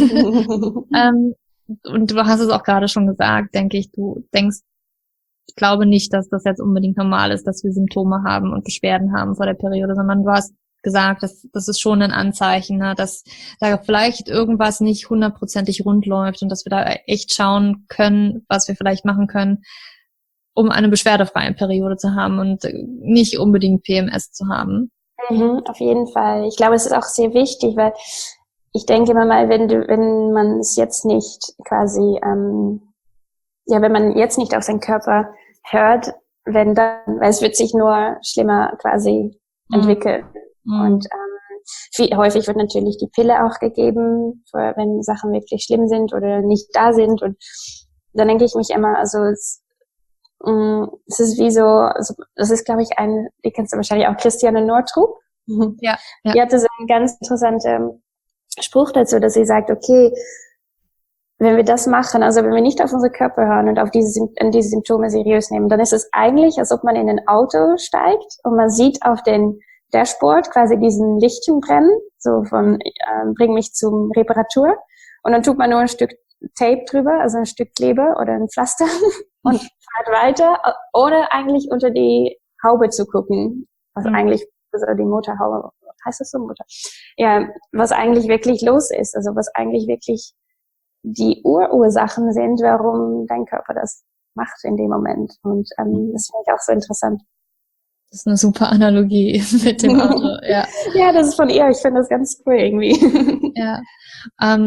Und du hast es auch gerade schon gesagt, denke ich, ich glaube nicht, dass das jetzt unbedingt normal ist, dass wir Symptome haben und Beschwerden haben vor der Periode, sondern du hast gesagt, das ist schon ein Anzeichen, ne, dass da vielleicht irgendwas nicht 100%ig rund läuft und dass wir da echt schauen können, was wir vielleicht machen können, um eine beschwerdefreie Periode zu haben und nicht unbedingt PMS zu haben. Auf jeden Fall. Ich glaube, es ist auch sehr wichtig, weil ich denke immer mal, wenn man es jetzt nicht quasi, wenn man jetzt nicht auf seinen Körper hört, weil es wird sich nur schlimmer quasi entwickeln. Und häufig wird natürlich die Pille auch gegeben, wenn Sachen wirklich schlimm sind oder nicht da sind. Und dann denke ich mich immer, also es ist wie so, also das ist, glaube ich, die kennst du wahrscheinlich auch, Christiane Northrup. Ja. Die hatte so einen ganz interessanten Spruch dazu, dass sie sagt, okay, wenn wir das machen, also wenn wir nicht auf unsere Körper hören und an diese Symptome seriös nehmen, dann ist es eigentlich, als ob man in ein Auto steigt und man sieht auf den Dashboard quasi diesen Lichtchen brennen, so von bring mich zum Reparatur, und dann tut man nur ein Stück Tape drüber, also ein Stück Kleber oder ein Pflaster und fährt weiter, ohne eigentlich unter die Haube zu gucken, was eigentlich, also die Motorhaube, heißt das so, Motor? Ja, was eigentlich wirklich los ist, also was eigentlich wirklich die Ursachen sind, warum dein Körper das macht in dem Moment. Und das finde ich auch so interessant. Das ist eine super Analogie mit dem Auto, ja. Ja, das ist von ihr. Ich finde das ganz cool irgendwie. Ja.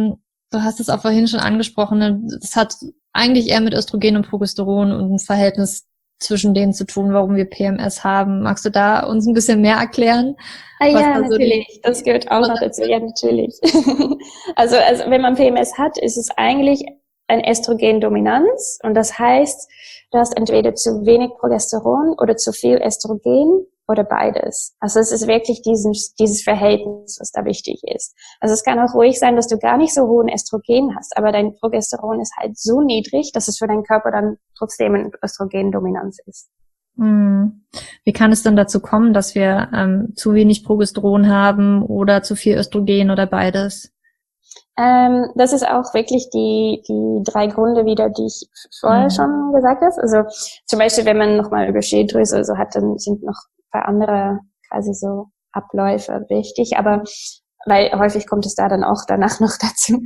Du hast es auch vorhin schon angesprochen, ne? Das hat eigentlich eher mit Östrogen und Progesteron und ein Verhältnis zwischen denen zu tun, warum wir PMS haben. Magst du da uns ein bisschen mehr erklären? Was Ja, da so natürlich. Das gehört auch noch dazu. Ja, natürlich. Also wenn man PMS hat, ist es eigentlich eine Östrogendominanz. Und das heißt, du hast entweder zu wenig Progesteron oder zu viel Östrogen oder beides. Also es ist wirklich dieses Verhältnis, was da wichtig ist. Also es kann auch ruhig sein, dass du gar nicht so hohen Östrogen hast, aber dein Progesteron ist halt so niedrig, dass es für deinen Körper dann trotzdem eine Östrogendominanz ist. Wie kann es denn dazu kommen, dass wir zu wenig Progesteron haben oder zu viel Östrogen oder beides? Das ist auch wirklich die 3 Gründe wieder, die ich vorher schon gesagt habe. Also zum Beispiel, wenn man nochmal über Schilddrüse so hat, dann sind noch ein paar andere quasi so Abläufe wichtig, aber weil häufig kommt es da dann auch danach noch dazu.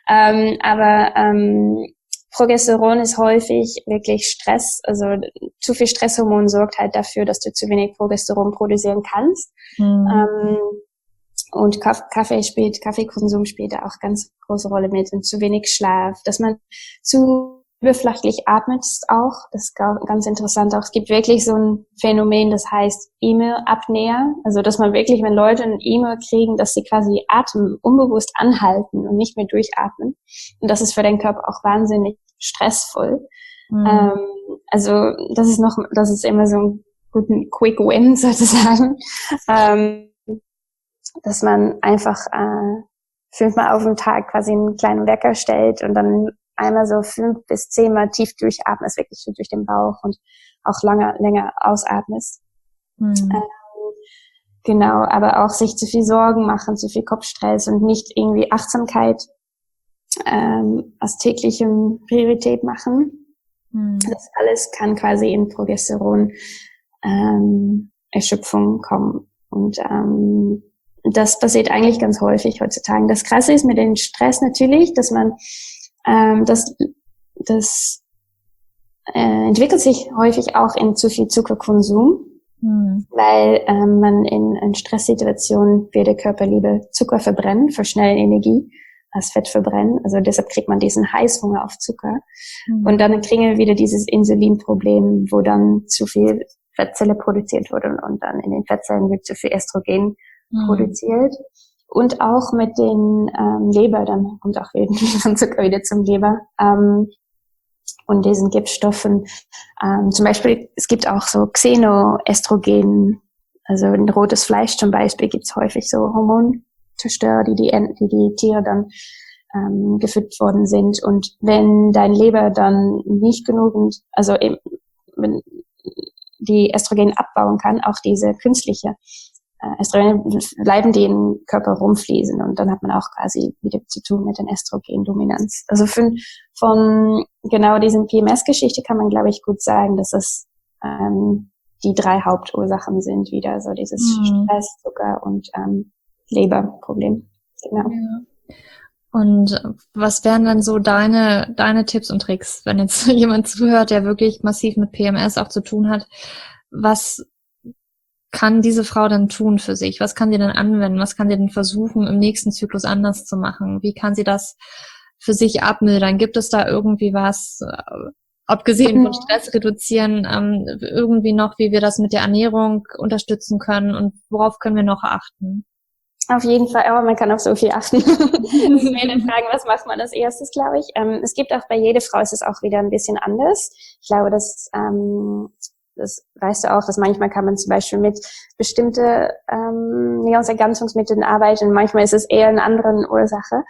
Progesteron ist häufig wirklich Stress, also zu viel Stresshormon sorgt halt dafür, dass du zu wenig Progesteron produzieren kannst. Und Kaffeekonsum spielt da auch ganz große Rolle mit und zu wenig Schlaf, dass man zu überflachlich atmet auch, das ist ganz interessant auch. Es gibt wirklich so ein Phänomen, das heißt E-Mail-Apnoe, also dass man wirklich, wenn Leute ein E-Mail kriegen, dass sie quasi Atem unbewusst anhalten und nicht mehr durchatmen. Und das ist für den Körper auch wahnsinnig stressvoll. Also das ist immer so ein guten Quick Win sozusagen. Dass man einfach 5-mal auf den Tag quasi einen kleinen Wecker stellt und dann einmal so 5 bis 10 Mal tief durchatmest, wirklich so durch den Bauch und auch länger ausatmest. Genau, aber auch sich zu viel Sorgen machen, zu viel Kopfstress und nicht irgendwie Achtsamkeit als tägliche Priorität machen. Das alles kann quasi in Progesteron Erschöpfung kommen. Und das passiert eigentlich ganz häufig heutzutage. Das Krasse ist mit dem Stress natürlich, dass man das entwickelt sich häufig auch in zu viel Zuckerkonsum, weil man in Stresssituationen will der Körper lieber Zucker verbrennen für schnelle Energie als Fett verbrennen. Also deshalb kriegt man diesen Heißhunger auf Zucker. Und dann kriegen wir wieder dieses Insulinproblem, wo dann zu viel Fettzelle produziert wurde und dann in den Fettzellen wird zu viel Östrogen produziert. Und auch mit den Leber, dann kommt auch wieder Zucker wieder zum Leber, und diesen Giftstoffen. Zum Beispiel, es gibt auch so Xenoöstrogen, also in rotes Fleisch zum Beispiel gibt's häufig so Hormonzerstörer, die Tiere dann gefüttert worden sind. Und wenn dein Leber dann nicht genügend, also eben, wenn die Östrogen abbauen kann, auch diese künstliche Östrogen bleiben die im Körper rumfließen und dann hat man auch quasi wieder zu tun mit der Östrogendominanz. Also von genau diesen PMS-Geschichte kann man, glaube ich, gut sagen, dass es die 3 Hauptursachen sind wieder, so dieses Stress, Zucker und Leberproblem. Genau. Ja. Und was wären dann so deine Tipps und Tricks, wenn jetzt jemand zuhört, der wirklich massiv mit PMS auch zu tun hat? Was kann diese Frau dann tun für sich? Was kann sie denn anwenden? Was kann sie denn versuchen, im nächsten Zyklus anders zu machen? Wie kann sie das für sich abmildern? Gibt es da irgendwie was, abgesehen von Stress reduzieren, irgendwie noch, wie wir das mit der Ernährung unterstützen können und worauf können wir noch achten? Auf jeden Fall, aber man kann auf so viel achten. Das ist mir eine Frage, was macht man als erstes, glaube ich. Es gibt auch bei jeder Frau ist es auch wieder ein bisschen anders. Ich glaube, das weißt du auch, dass manchmal kann man zum Beispiel mit bestimmte Nahrungsergänzungsmitteln arbeiten und manchmal ist es eher eine andere Ursache.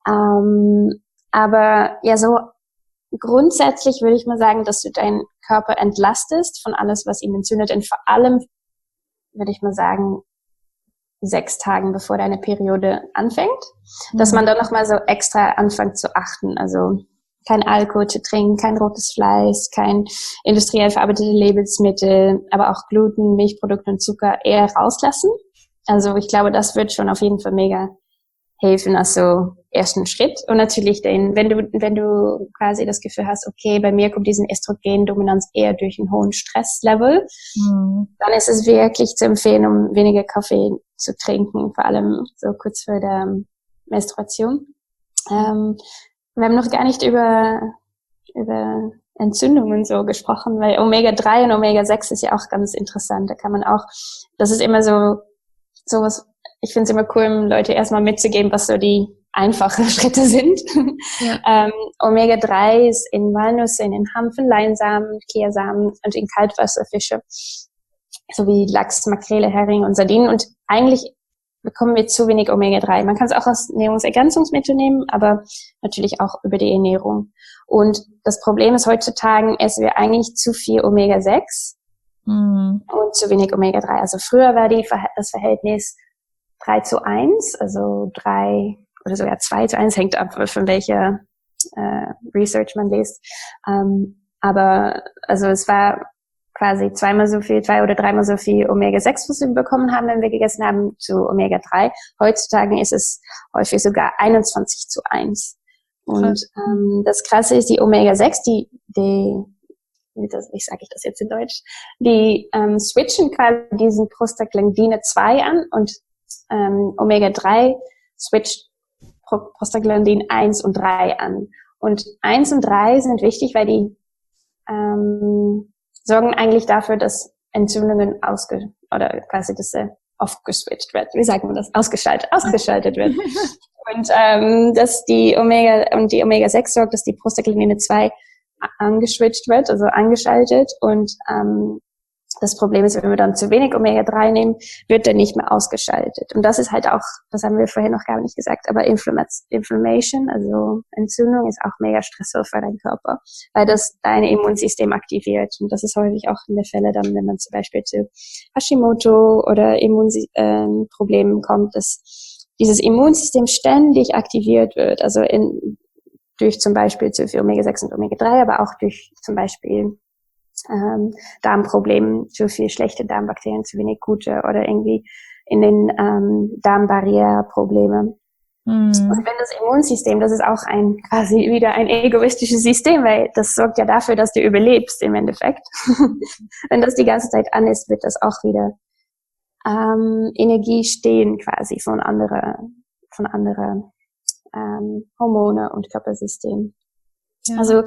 Aber ja, so grundsätzlich würde ich mal sagen, dass du deinen Körper entlastest von alles, was ihn entzündet und vor allem würde ich mal sagen 6 Tagen bevor deine Periode anfängt, dass man dann nochmal so extra anfängt zu achten, also kein Alkohol zu trinken, kein rotes Fleisch, kein industriell verarbeitete Lebensmittel, aber auch Gluten, Milchprodukte und Zucker eher rauslassen. Also ich glaube, das wird schon auf jeden Fall mega helfen als so ersten Schritt. Und natürlich wenn du quasi das Gefühl hast, okay, bei mir kommt diese Östrogendominanz eher durch einen hohen Stresslevel, dann ist es wirklich zu empfehlen, um weniger Kaffee zu trinken, vor allem so kurz vor der Menstruation. Wir haben noch gar nicht über Entzündungen so gesprochen, weil Omega-3 und Omega-6 ist ja auch ganz interessant. Da kann man auch, das ist immer so was, ich finde es immer cool, Leute erstmal mitzugeben, was so die einfachen Schritte sind. Ja. Omega-3 ist in Walnüssen, in Hanfen, Leinsamen, Chiasamen und in Kaltwasserfische, sowie Lachs, Makrele, Hering und Sardinen. Und eigentlich bekommen wir zu wenig Omega-3. Man kann es auch als Ernährungsergänzungsmittel nehmen, aber natürlich auch über die Ernährung. Und das Problem ist, heutzutage essen wir eigentlich zu viel Omega-6 und zu wenig Omega-3. Also früher war das Verhältnis 3:1, also 3 oder sogar 2:1, hängt ab, von welcher Research man liest. Aber also es war quasi 2 oder 3-mal so viel Omega-6, was wir bekommen haben, wenn wir gegessen haben, zu Omega-3. Heutzutage ist es häufig sogar 21:1. Und das Krasse ist, die Omega-6, wie sage ich das jetzt in Deutsch, die switchen quasi diesen Prostaglandine 2 an und Omega-3 switcht Prostaglandin 1 und 3 an. Und 1 und 3 sind wichtig, weil die sorgen eigentlich dafür, dass Entzündungen oder quasi, dass aufgeswitcht wird. Wie sagt man das? Ausgeschaltet wird. Und dass die Omega-6 sorgt, dass die Prostaglandine 2 angeswitcht wird, also angeschaltet. Und das Problem ist, wenn wir dann zu wenig Omega-3 nehmen, wird der nicht mehr ausgeschaltet. Und das ist halt auch, das haben wir vorhin noch gar nicht gesagt, aber Inflammation, also Entzündung, ist auch mega stressor für deinen Körper, weil das dein Immunsystem aktiviert. Und das ist häufig auch in der Fälle dann, wenn man zum Beispiel zu Hashimoto oder Immunproblemen kommt, dass dieses Immunsystem ständig aktiviert wird. Also durch zum Beispiel zu viel Omega-6 und Omega-3, aber auch durch zum Beispiel Darmproblemen, zu viel schlechte Darmbakterien, zu wenig gute oder irgendwie in den Darmbarriereprobleme. Und wenn das Immunsystem, das ist auch quasi wieder ein egoistisches System, weil das sorgt ja dafür, dass du überlebst im Endeffekt. Wenn das die ganze Zeit an ist, wird das auch wieder Energie stehen quasi von andere Hormone und Körpersystem. Ja. Also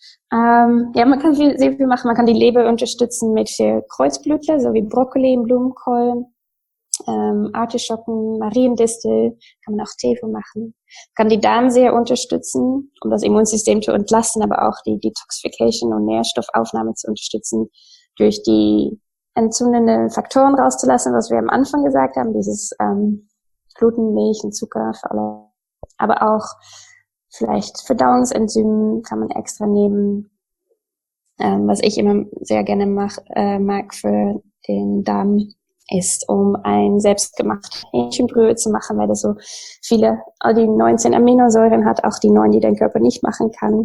man kann sehr viel machen. Man kann die Leber unterstützen mit Kreuzblütler, so wie Brokkoli, Blumenkohl, Artischocken, Mariendistel, kann man auch Tee von machen. Man kann die Darm sehr unterstützen, um das Immunsystem zu entlasten, aber auch die Detoxification und Nährstoffaufnahme zu unterstützen, durch die entzündenden Faktoren rauszulassen, was wir am Anfang gesagt haben, dieses Gluten, Milch und Zucker für alle. Aber auch vielleicht Verdauungsenzyme kann man extra nehmen. Was ich immer sehr gerne mag für den Darm, ist, um ein selbstgemachtes Hähnchenbrühe zu machen, weil das so all die 19 Aminosäuren hat, auch die 9, die dein Körper nicht machen kann.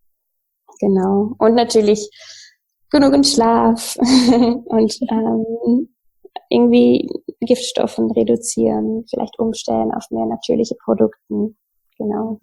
Genau. Und natürlich genügend Schlaf und irgendwie Giftstoffen reduzieren, vielleicht umstellen auf mehr natürliche Produkte. Genau.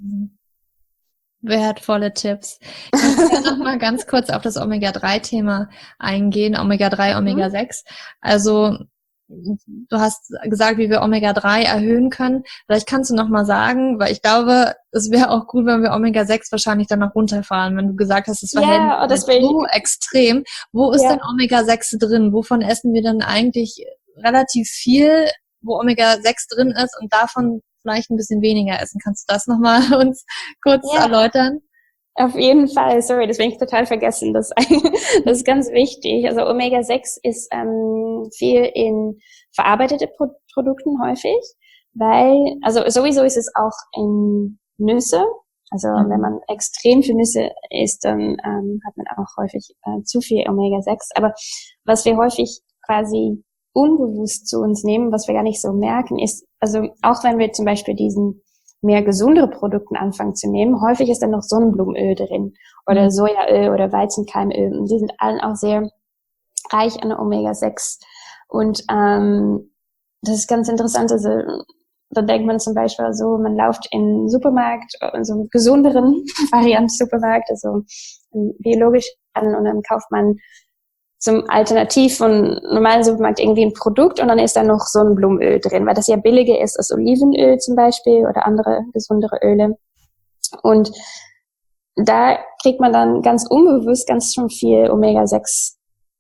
Wertvolle Tipps. Ich möchte noch mal ganz kurz auf das Omega-3-Thema eingehen, Omega-3, Omega-6. Also du hast gesagt, wie wir Omega-3 erhöhen können. Vielleicht kannst du noch mal sagen, weil ich glaube, es wäre auch gut, wenn wir Omega-6 wahrscheinlich dann noch runterfahren, wenn du gesagt hast, das Verhältnis ist so extrem. Wo ist denn Omega-6 drin? Wovon essen wir denn eigentlich relativ viel, wo Omega-6 drin ist und davon vielleicht ein bisschen weniger essen? Kannst du das nochmal uns kurz erläutern? Auf jeden Fall, sorry, das will ich total vergessen. Das ist ganz wichtig. Also Omega-6 ist viel in verarbeitete Produkten häufig, weil, also sowieso ist es auch in Nüsse. Also wenn man extrem viel Nüsse isst, dann hat man auch häufig zu viel Omega-6. Aber was wir häufig quasi unbewusst zu uns nehmen, was wir gar nicht so merken, ist, also auch wenn wir zum Beispiel diesen mehr gesundere Produkten anfangen zu nehmen, häufig ist dann noch Sonnenblumenöl drin oder Sojaöl oder Weizenkeimöl, und die sind allen auch sehr reich an Omega-6. Und das ist ganz interessant, also da denkt man zum Beispiel so, man läuft in den Supermarkt, in so einem gesünderen Variant-Supermarkt, also biologisch an, und dann kauft man zum Alternativ von normalen Supermarkt irgendwie ein Produkt und dann ist da noch Sonnenblumenöl drin, weil das ja billiger ist als Olivenöl zum Beispiel oder andere gesundere Öle. Und da kriegt man dann ganz unbewusst ganz schon viel Omega-6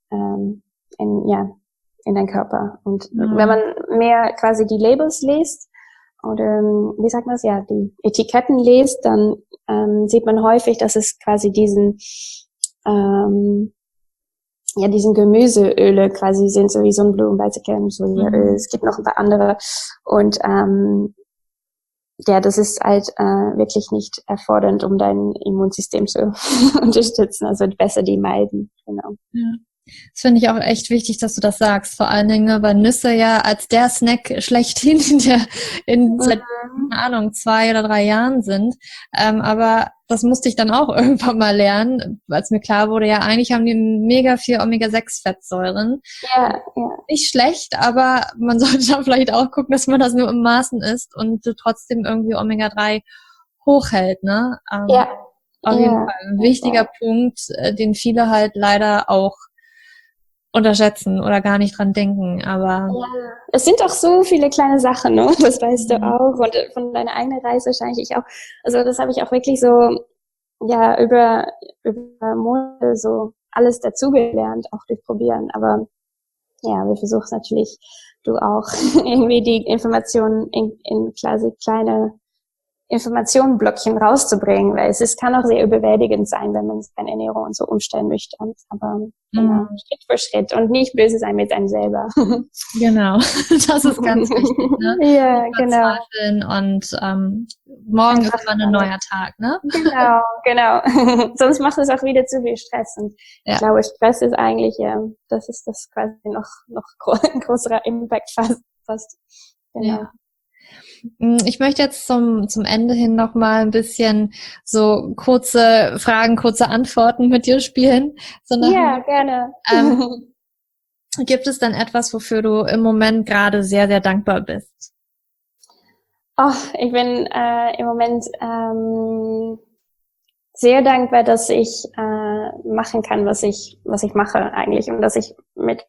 in den Körper. Und wenn man mehr quasi die Labels liest oder wie sagt man das, ja, die Etiketten liest, dann sieht man häufig, dass es quasi diesen Gemüseöle quasi sind, so wie Sonnenblumen, Weizenkeim, Sojaöl. Es gibt noch ein paar andere. Und das ist halt wirklich nicht erfordernd, um dein Immunsystem zu unterstützen. Also besser die meiden, genau. Ja. Das finde ich auch echt wichtig, dass du das sagst. Vor allen Dingen, weil Nüsse ja als der Snack schlechthin seit, keine Ahnung, 2 oder 3 Jahren sind. Aber das musste ich dann auch irgendwann mal lernen, als mir klar wurde, ja, eigentlich haben die mega viel Omega-6-Fettsäuren. Ja. Nicht schlecht, aber man sollte dann vielleicht auch gucken, dass man das nur im Maßen isst und trotzdem irgendwie Omega-3 hochhält, ne? Auf jeden Fall ein wichtiger Punkt, den viele halt leider auch unterschätzen oder gar nicht dran denken, aber... Ja, es sind auch so viele kleine Sachen, ne? Das weißt du auch und von deiner eigenen Reise wahrscheinlich ich auch. Also das habe ich auch wirklich so, ja, über Monate so alles dazugelernt, auch durch Probieren, aber ja, wir versuchen natürlich, du auch, irgendwie die Informationen in quasi kleine Informationenblöckchen rauszubringen, weil es kann auch sehr überwältigend sein, wenn man seine Ernährung und so umstellen möchte. Aber genau, Schritt für Schritt und nicht böse sein mit einem selber. Genau, das ist ganz wichtig. Ne? Ja, genau. Und morgen ist immer ein neuer Tag, ne? Genau. Sonst macht es auch wieder zu viel Stress. Und ich glaube, Stress ist eigentlich, das ist das quasi noch ein größerer Impact fast. Genau. Ja. Ich möchte jetzt zum Ende hin noch mal ein bisschen so kurze Fragen, kurze Antworten mit dir spielen. Ja, gerne. Gibt es dann etwas, wofür du im Moment gerade sehr, sehr dankbar bist? Oh, ich bin im Moment sehr dankbar, dass ich machen kann, was ich mache eigentlich und dass ich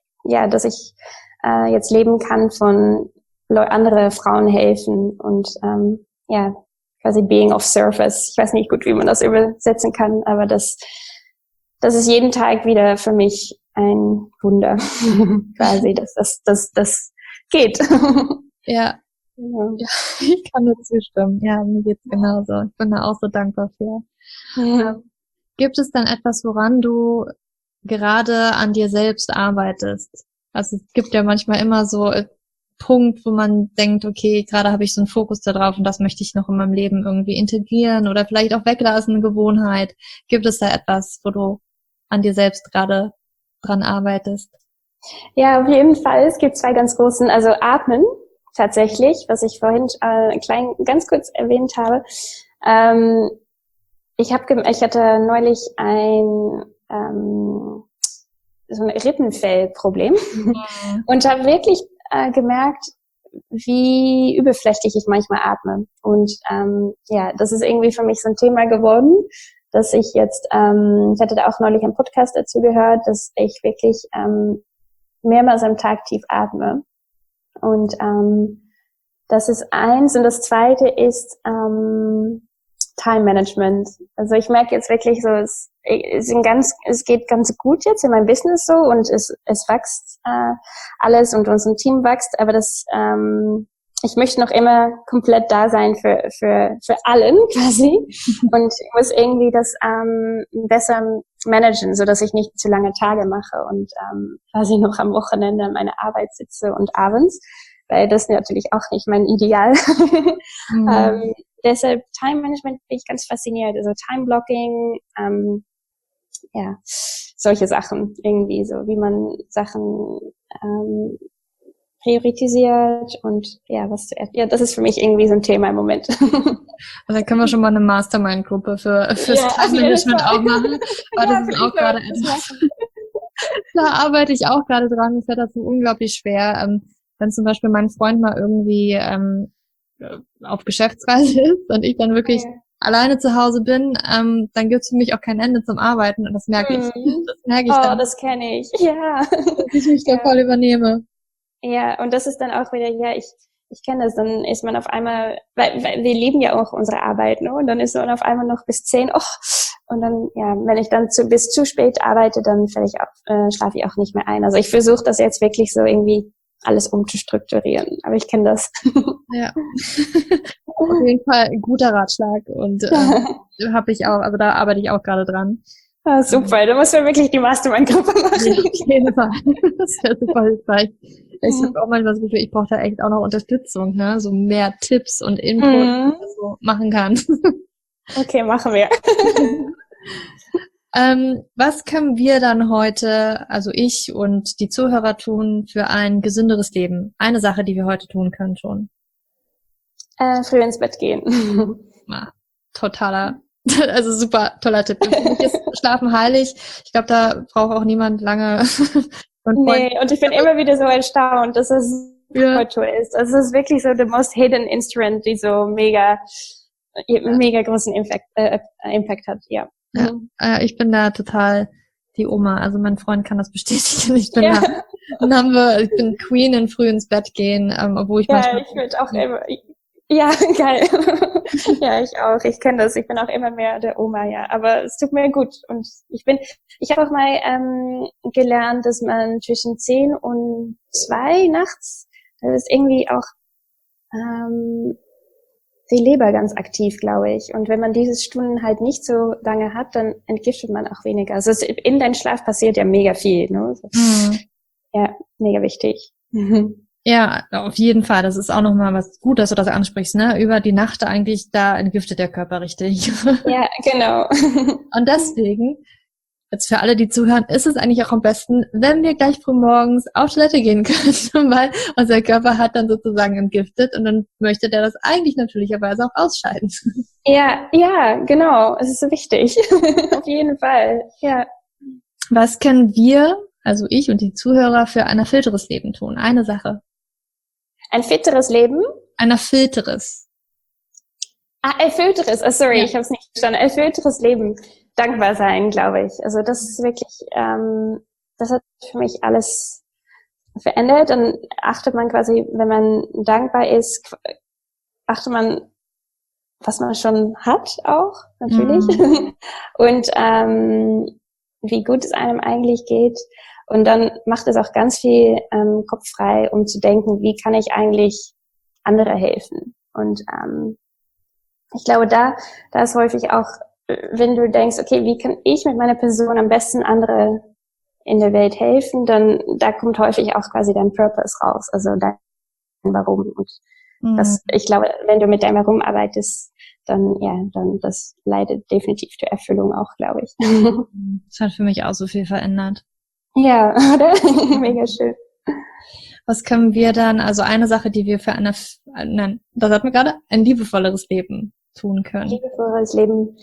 jetzt leben kann von andere Frauen helfen und quasi being of service. Ich weiß nicht gut, wie man das übersetzen kann, aber das ist jeden Tag wieder für mich ein Wunder, quasi, dass das geht. Ja. Ja, ich kann nur zustimmen. Ja, mir geht's genauso. Ich bin da auch so dankbar für. Gibt es dann etwas, woran du gerade an dir selbst arbeitest? Also es gibt ja manchmal immer so Punkt, wo man denkt, okay, gerade habe ich so einen Fokus da drauf und das möchte ich noch in meinem Leben irgendwie integrieren oder vielleicht auch weglassen, eine Gewohnheit. Gibt es da etwas, wo du an dir selbst gerade dran arbeitest? Ja, auf jeden Fall. Es gibt 2 ganz großen, also Atmen tatsächlich, was ich vorhin ganz kurz erwähnt habe. Ich hatte neulich so ein Rippenfellproblem und habe wirklich gemerkt, wie überflächig ich manchmal atme. Und das ist irgendwie für mich so ein Thema geworden, dass ich jetzt, ich hatte da auch neulich einen Podcast dazu gehört, dass ich wirklich mehrmals am Tag tief atme. Und das ist eins. Und das zweite ist Time Management. Also ich merke jetzt wirklich so, es geht ganz gut jetzt in meinem Business so und es wächst alles und unser Team wächst, aber ich möchte noch immer komplett da sein für allen quasi und ich muss irgendwie das besser managen, so dass ich nicht zu lange Tage mache und quasi noch am Wochenende an meiner Arbeit sitze und abends, weil das ist natürlich auch nicht mein Ideal. Deshalb Time Management bin ich ganz fasziniert, also Time Blocking, solche Sachen irgendwie so, wie man Sachen priorisiert und das ist für mich irgendwie so ein Thema im Moment. Also dann können wir schon mal eine Mastermind-Gruppe fürs Time Management auch machen, weil das ist auch gerade etwas. Da arbeite ich auch gerade dran, ich fällt das so unglaublich schwer, wenn zum Beispiel mein Freund mal irgendwie auf Geschäftsreise ist und ich dann wirklich alleine zu Hause bin, dann gibt es für mich auch kein Ende zum Arbeiten und das merke ich. Das merke ich dann. Oh, das kenne ich, ja. Dass ich mich da voll übernehme. Ja, und das ist dann auch wieder, ich kenne das, dann ist man auf einmal, weil wir lieben ja auch unsere Arbeit, ne? Und dann ist man auf einmal noch bis 10, und dann, ja, wenn ich dann bis zu spät arbeite, dann schlafe ich auch nicht mehr ein. Also ich versuche das jetzt wirklich so irgendwie alles umzustrukturieren, aber ich kenne das. Ja. Auf jeden Fall ein guter Ratschlag und habe ich auch, also da arbeite ich auch gerade dran. Ah, super, da muss man wirklich die Mastermind-Gruppe machen. Ja, auf jeden Fall. Das wäre super hilfreich. Ich habe auch manchmal das Gefühl, ich brauche da echt auch noch Unterstützung, ne? So mehr Tipps und Input, wie ich das so machen kann. Okay, machen wir. Was können wir dann heute, also ich und die Zuhörer tun für ein gesünderes Leben? Eine Sache, die wir heute tun können schon. Früh ins Bett gehen. Also super toller Tipp. Für mich ist Schlafen heilig. Ich glaube, da braucht auch niemand lange. Nee, und ich bin immer wieder so erstaunt, dass es super toll ist. Also es ist wirklich so the most hidden instrument, die so mega großen Impact hat, ja. Ja, ich bin da total die Oma. Also mein Freund kann das bestätigen. Ich bin ich bin Queen in früh ins Bett gehen, obwohl ich manchmal... Ja, ich würde auch immer... Ja, geil. Ja, ich auch. Ich kenne das. Ich bin auch immer mehr der Oma, ja. Aber es tut mir gut. Und ich habe auch mal gelernt, dass man zwischen 10 und 2 nachts, das ist irgendwie auch die Leber ganz aktiv, glaube ich. Und wenn man diese Stunden halt nicht so lange hat, dann entgiftet man auch weniger. Also in deinem Schlaf passiert ja mega viel, ne? Ja, mega wichtig. Ja, auf jeden Fall. Das ist auch nochmal was gut, dass du das ansprichst, ne? Über die Nacht eigentlich, da entgiftet der Körper richtig. Ja, genau. Und deswegen, jetzt für alle, die zuhören, ist es eigentlich auch am besten, wenn wir gleich früh morgens auf Toilette gehen können, weil unser Körper hat dann sozusagen entgiftet und dann möchte der das eigentlich natürlicherweise auch ausscheiden. Ja, genau. Es ist so wichtig. Auf jeden Fall, ja. Was können wir, also ich und die Zuhörer, für ein erfüllteres Leben tun? Eine Sache. Ein fitteres Leben? Ein erfüllteres. Erfüllteres. Oh, sorry, ich habe es nicht verstanden. Erfüllteres Leben. Dankbar sein, glaube ich. Also das ist wirklich, das hat für mich alles verändert. Dann achtet man quasi, wenn man dankbar ist, achtet man, was man schon hat auch, natürlich. Und wie gut es einem eigentlich geht. Und dann macht es auch ganz viel Kopf frei, um zu denken, wie kann ich eigentlich andere helfen. Und ich glaube, da ist häufig auch, wenn du denkst, okay, wie kann ich mit meiner Person am besten andere in der Welt helfen, dann da kommt häufig auch quasi dein Purpose raus, also dein Warum. Und das, ich glaube, wenn du mit deinem Warum arbeitest, dann das leitet definitiv zur Erfüllung auch, glaube ich. Das hat für mich auch so viel verändert. Ja, oder? Mega schön. Was können wir dann, also eine Sache, die wir für das hatten wir gerade, ein liebevolleres Leben tun können. Liebevolles Leben.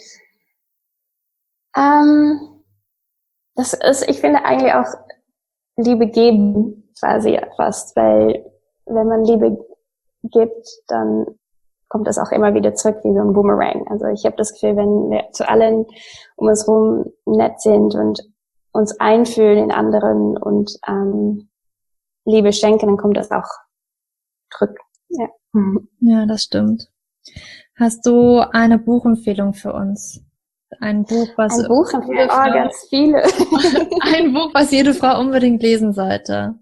Das ist, ich finde eigentlich auch Liebe geben quasi fast, weil wenn man Liebe gibt, dann kommt das auch immer wieder zurück wie so ein Boomerang. Also ich habe das Gefühl, wenn wir zu allen um uns herum nett sind und uns einfühlen in anderen und Liebe schenken, dann kommt das auch zurück. Ja. Ja, das stimmt. Hast du eine Buchempfehlung für uns? Ein Buch, was ganz viele. Ein Buch, was jede Frau unbedingt lesen sollte.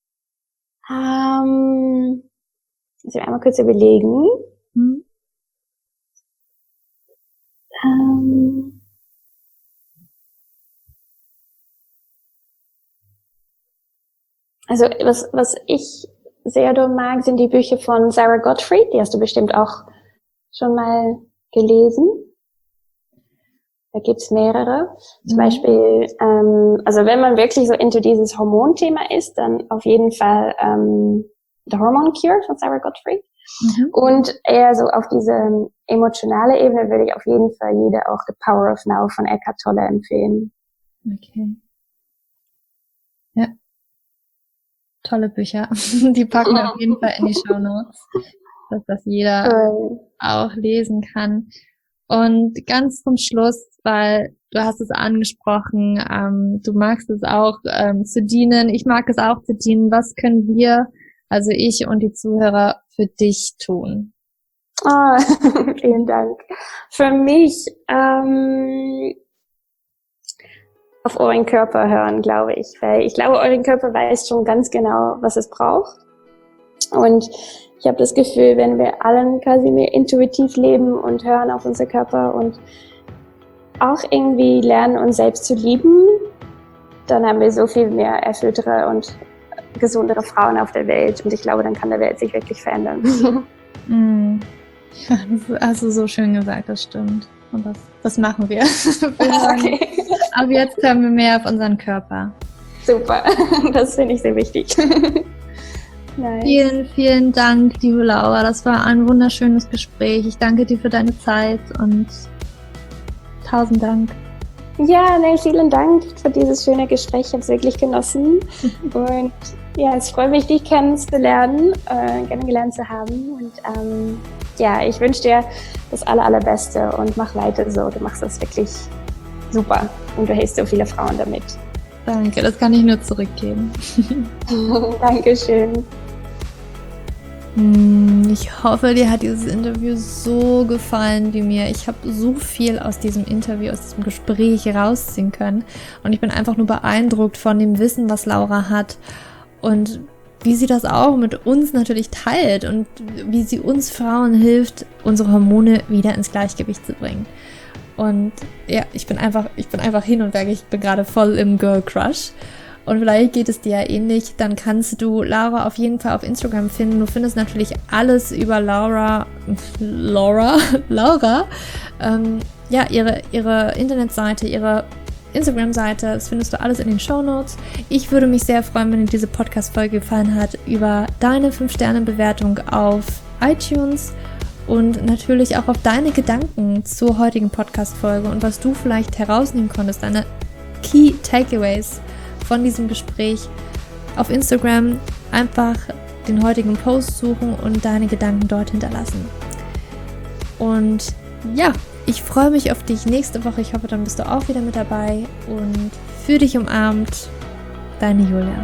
Muss ich einmal kurz überlegen. Also was ich sehr doll mag, sind die Bücher von Sarah Gottfried. Die hast du bestimmt auch schon mal gelesen. Da gibt's mehrere. Zum Beispiel, also wenn man wirklich so into dieses Hormonthema ist, dann auf jeden Fall The Hormone Cure von Sarah Gottfried. Und eher so auf diese emotionale Ebene würde ich auf jeden Fall jeder auch The Power of Now von Eckhart Tolle empfehlen. Okay. Ja. Tolle Bücher. Die packen wir auf jeden Fall in die Shownotes, dass das jeder auch lesen kann. Und ganz zum Schluss, weil du hast es angesprochen, du magst es auch zu dienen, ich mag es auch zu dienen. Was können wir also ich und die Zuhörer, für dich tun? Ah, vielen Dank. Für mich auf euren Körper hören, glaube ich, weil ich glaube, euren Körper weiß schon ganz genau, was es braucht. Und ich habe das Gefühl, wenn wir allen quasi mehr intuitiv leben und hören auf unseren Körper und auch irgendwie lernen, uns selbst zu lieben, dann haben wir so viel mehr erfülltere und gesundere Frauen auf der Welt. Und ich glaube, dann kann der Welt sich wirklich verändern. Ja, das hast du so schön gesagt, das stimmt. Und das machen wir. Okay. Aber jetzt hören wir mehr auf unseren Körper. Super, das finde ich sehr wichtig. Nice. Vielen, vielen Dank, liebe Laura. Das war ein wunderschönes Gespräch. Ich danke dir für deine Zeit und 1000 Dank. Ja, vielen Dank für dieses schöne Gespräch. Ich habe es wirklich genossen. Und ja, es freut mich, dich kennengelernt zu haben. Und ja, ich wünsche dir das Allerbeste und mach weiter so. Du machst das wirklich super und du hilfst so viele Frauen damit. Danke, das kann ich nur zurückgeben. Dankeschön. Ich hoffe, dir hat dieses Interview so gefallen wie mir. Ich habe so viel aus diesem Interview, aus diesem Gespräch rausziehen können. Und ich bin einfach nur beeindruckt von dem Wissen, was Laura hat. Und wie sie das auch mit uns natürlich teilt und wie sie uns Frauen hilft, unsere Hormone wieder ins Gleichgewicht zu bringen. Und ja, ich bin einfach hin und weg. Ich bin gerade voll im Girl Crush. Und vielleicht geht es dir ja ähnlich. Dann kannst du Laura auf jeden Fall auf Instagram finden. Du findest natürlich alles über Laura. Ja, ihre Internetseite, ihre Instagram-Seite. Das findest du alles in den Shownotes. Ich würde mich sehr freuen, wenn dir diese Podcast-Folge gefallen hat, über deine 5-Sterne-Bewertung auf iTunes. Und natürlich auch auf deine Gedanken zur heutigen Podcast-Folge und was du vielleicht herausnehmen konntest, deine Key Takeaways von diesem Gespräch. Auf Instagram einfach den heutigen Post suchen und deine Gedanken dort hinterlassen. Und ja, ich freue mich auf dich nächste Woche. Ich hoffe, dann bist du auch wieder mit dabei und fühl dich umarmt. Deine Julia.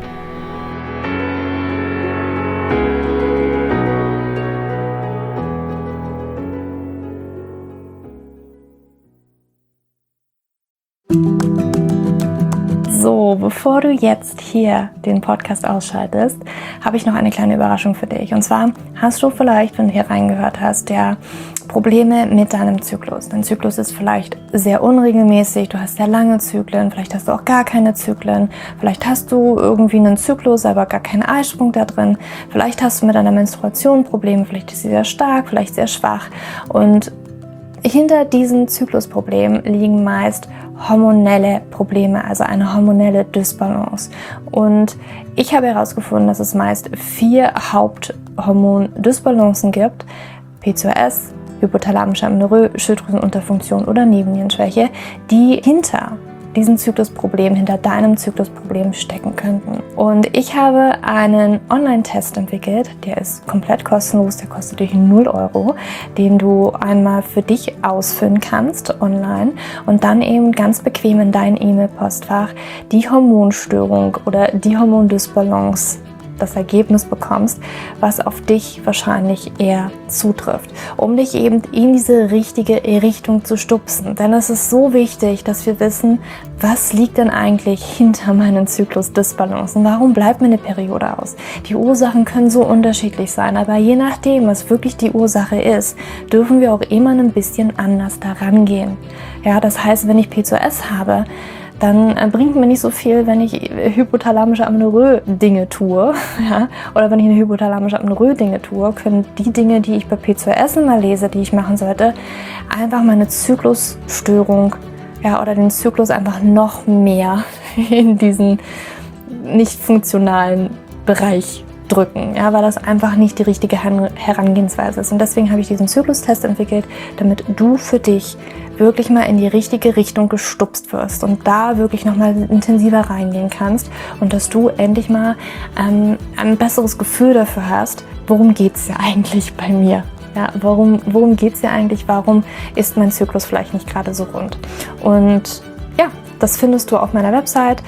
So, bevor du jetzt hier den Podcast ausschaltest, habe ich noch eine kleine Überraschung für dich. Und zwar hast du vielleicht, wenn du hier reingehört hast, ja Probleme mit deinem Zyklus. Dein Zyklus ist vielleicht sehr unregelmäßig, du hast sehr lange Zyklen, vielleicht hast du auch gar keine Zyklen, vielleicht hast du irgendwie einen Zyklus, aber gar keinen Eisprung da drin, vielleicht hast du mit deiner Menstruation Probleme, vielleicht ist sie sehr stark, vielleicht sehr schwach. Und hinter diesen Zyklusproblemen liegen meist hormonelle Probleme, also eine hormonelle Dysbalance. Und ich habe herausgefunden, dass es meist 4 Haupthormondysbalancen gibt: PCOS, hypothalamische Amenorrhoe, Schilddrüsenunterfunktion oder Nebennierenschwäche, die hinter diesen Zyklusproblem, hinter deinem Zyklusproblem stecken könnten. Und ich habe einen Online-Test entwickelt, der ist komplett kostenlos, der kostet dich 0 €, den du einmal für dich ausfüllen kannst online und dann eben ganz bequem in dein E-Mail-Postfach die Hormonstörung oder die Hormondysbalance, das Ergebnis bekommst, was auf dich wahrscheinlich eher zutrifft, um dich eben in diese richtige Richtung zu stupsen. Denn es ist so wichtig, dass wir wissen, was liegt denn eigentlich hinter meinen Zyklusdysbalancen? Warum bleibt meine Periode aus? Die Ursachen können so unterschiedlich sein, aber je nachdem, was wirklich die Ursache ist, dürfen wir auch immer ein bisschen anders daran gehen. Ja, das heißt, wenn ich PCOS habe, dann bringt mir nicht so viel, wenn ich hypothalamische Amenorrhoe Dinge tue, ja, oder wenn ich eine hypothalamische Amenorrhoe Dinge tue, können die Dinge, die ich bei PCOS immer lese, die ich machen sollte, einfach meine Zyklusstörung, ja, oder den Zyklus einfach noch mehr in diesen nicht funktionalen Bereich drücken, ja, weil das einfach nicht die richtige Herangehensweise ist. Und deswegen habe ich diesen Zyklustest entwickelt, damit du für dich wirklich mal in die richtige Richtung gestupst wirst und da wirklich nochmal intensiver reingehen kannst und dass du endlich mal ein besseres Gefühl dafür hast, worum geht es ja eigentlich bei mir? Ja, worum geht es ja eigentlich? Warum ist mein Zyklus vielleicht nicht gerade so rund? Und ja, Das findest du auf meiner Website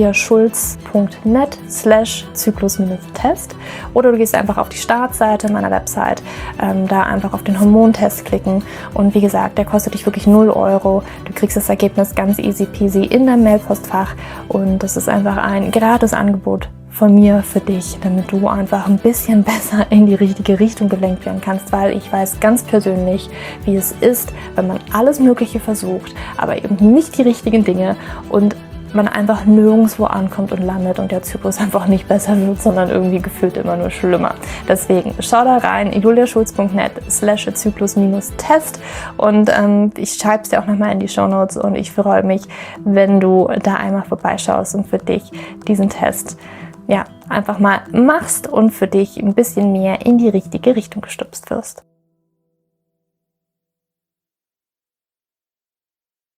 juliaschulz.net/Zyklus-Test oder du gehst einfach auf die Startseite meiner Website, da einfach auf den Hormontest klicken und wie gesagt, der kostet dich wirklich 0 €. Du kriegst das Ergebnis ganz easy peasy in dein Mailpostfach und das ist einfach ein gratis Angebot von mir für dich, damit du einfach ein bisschen besser in die richtige Richtung gelenkt werden kannst, weil ich weiß ganz persönlich, wie es ist, wenn man alles Mögliche versucht, aber eben nicht die richtigen Dinge und man einfach nirgendwo ankommt und landet und der Zyklus einfach nicht besser wird, sondern irgendwie gefühlt immer nur schlimmer. Deswegen schau da rein, juliaschulz.net/Zyklus-Test und ich schreibe es dir auch nochmal in die Shownotes und ich freue mich, wenn du da einmal vorbeischaust und für dich diesen Test einfach mal machst und für dich ein bisschen mehr in die richtige Richtung gestupst wirst.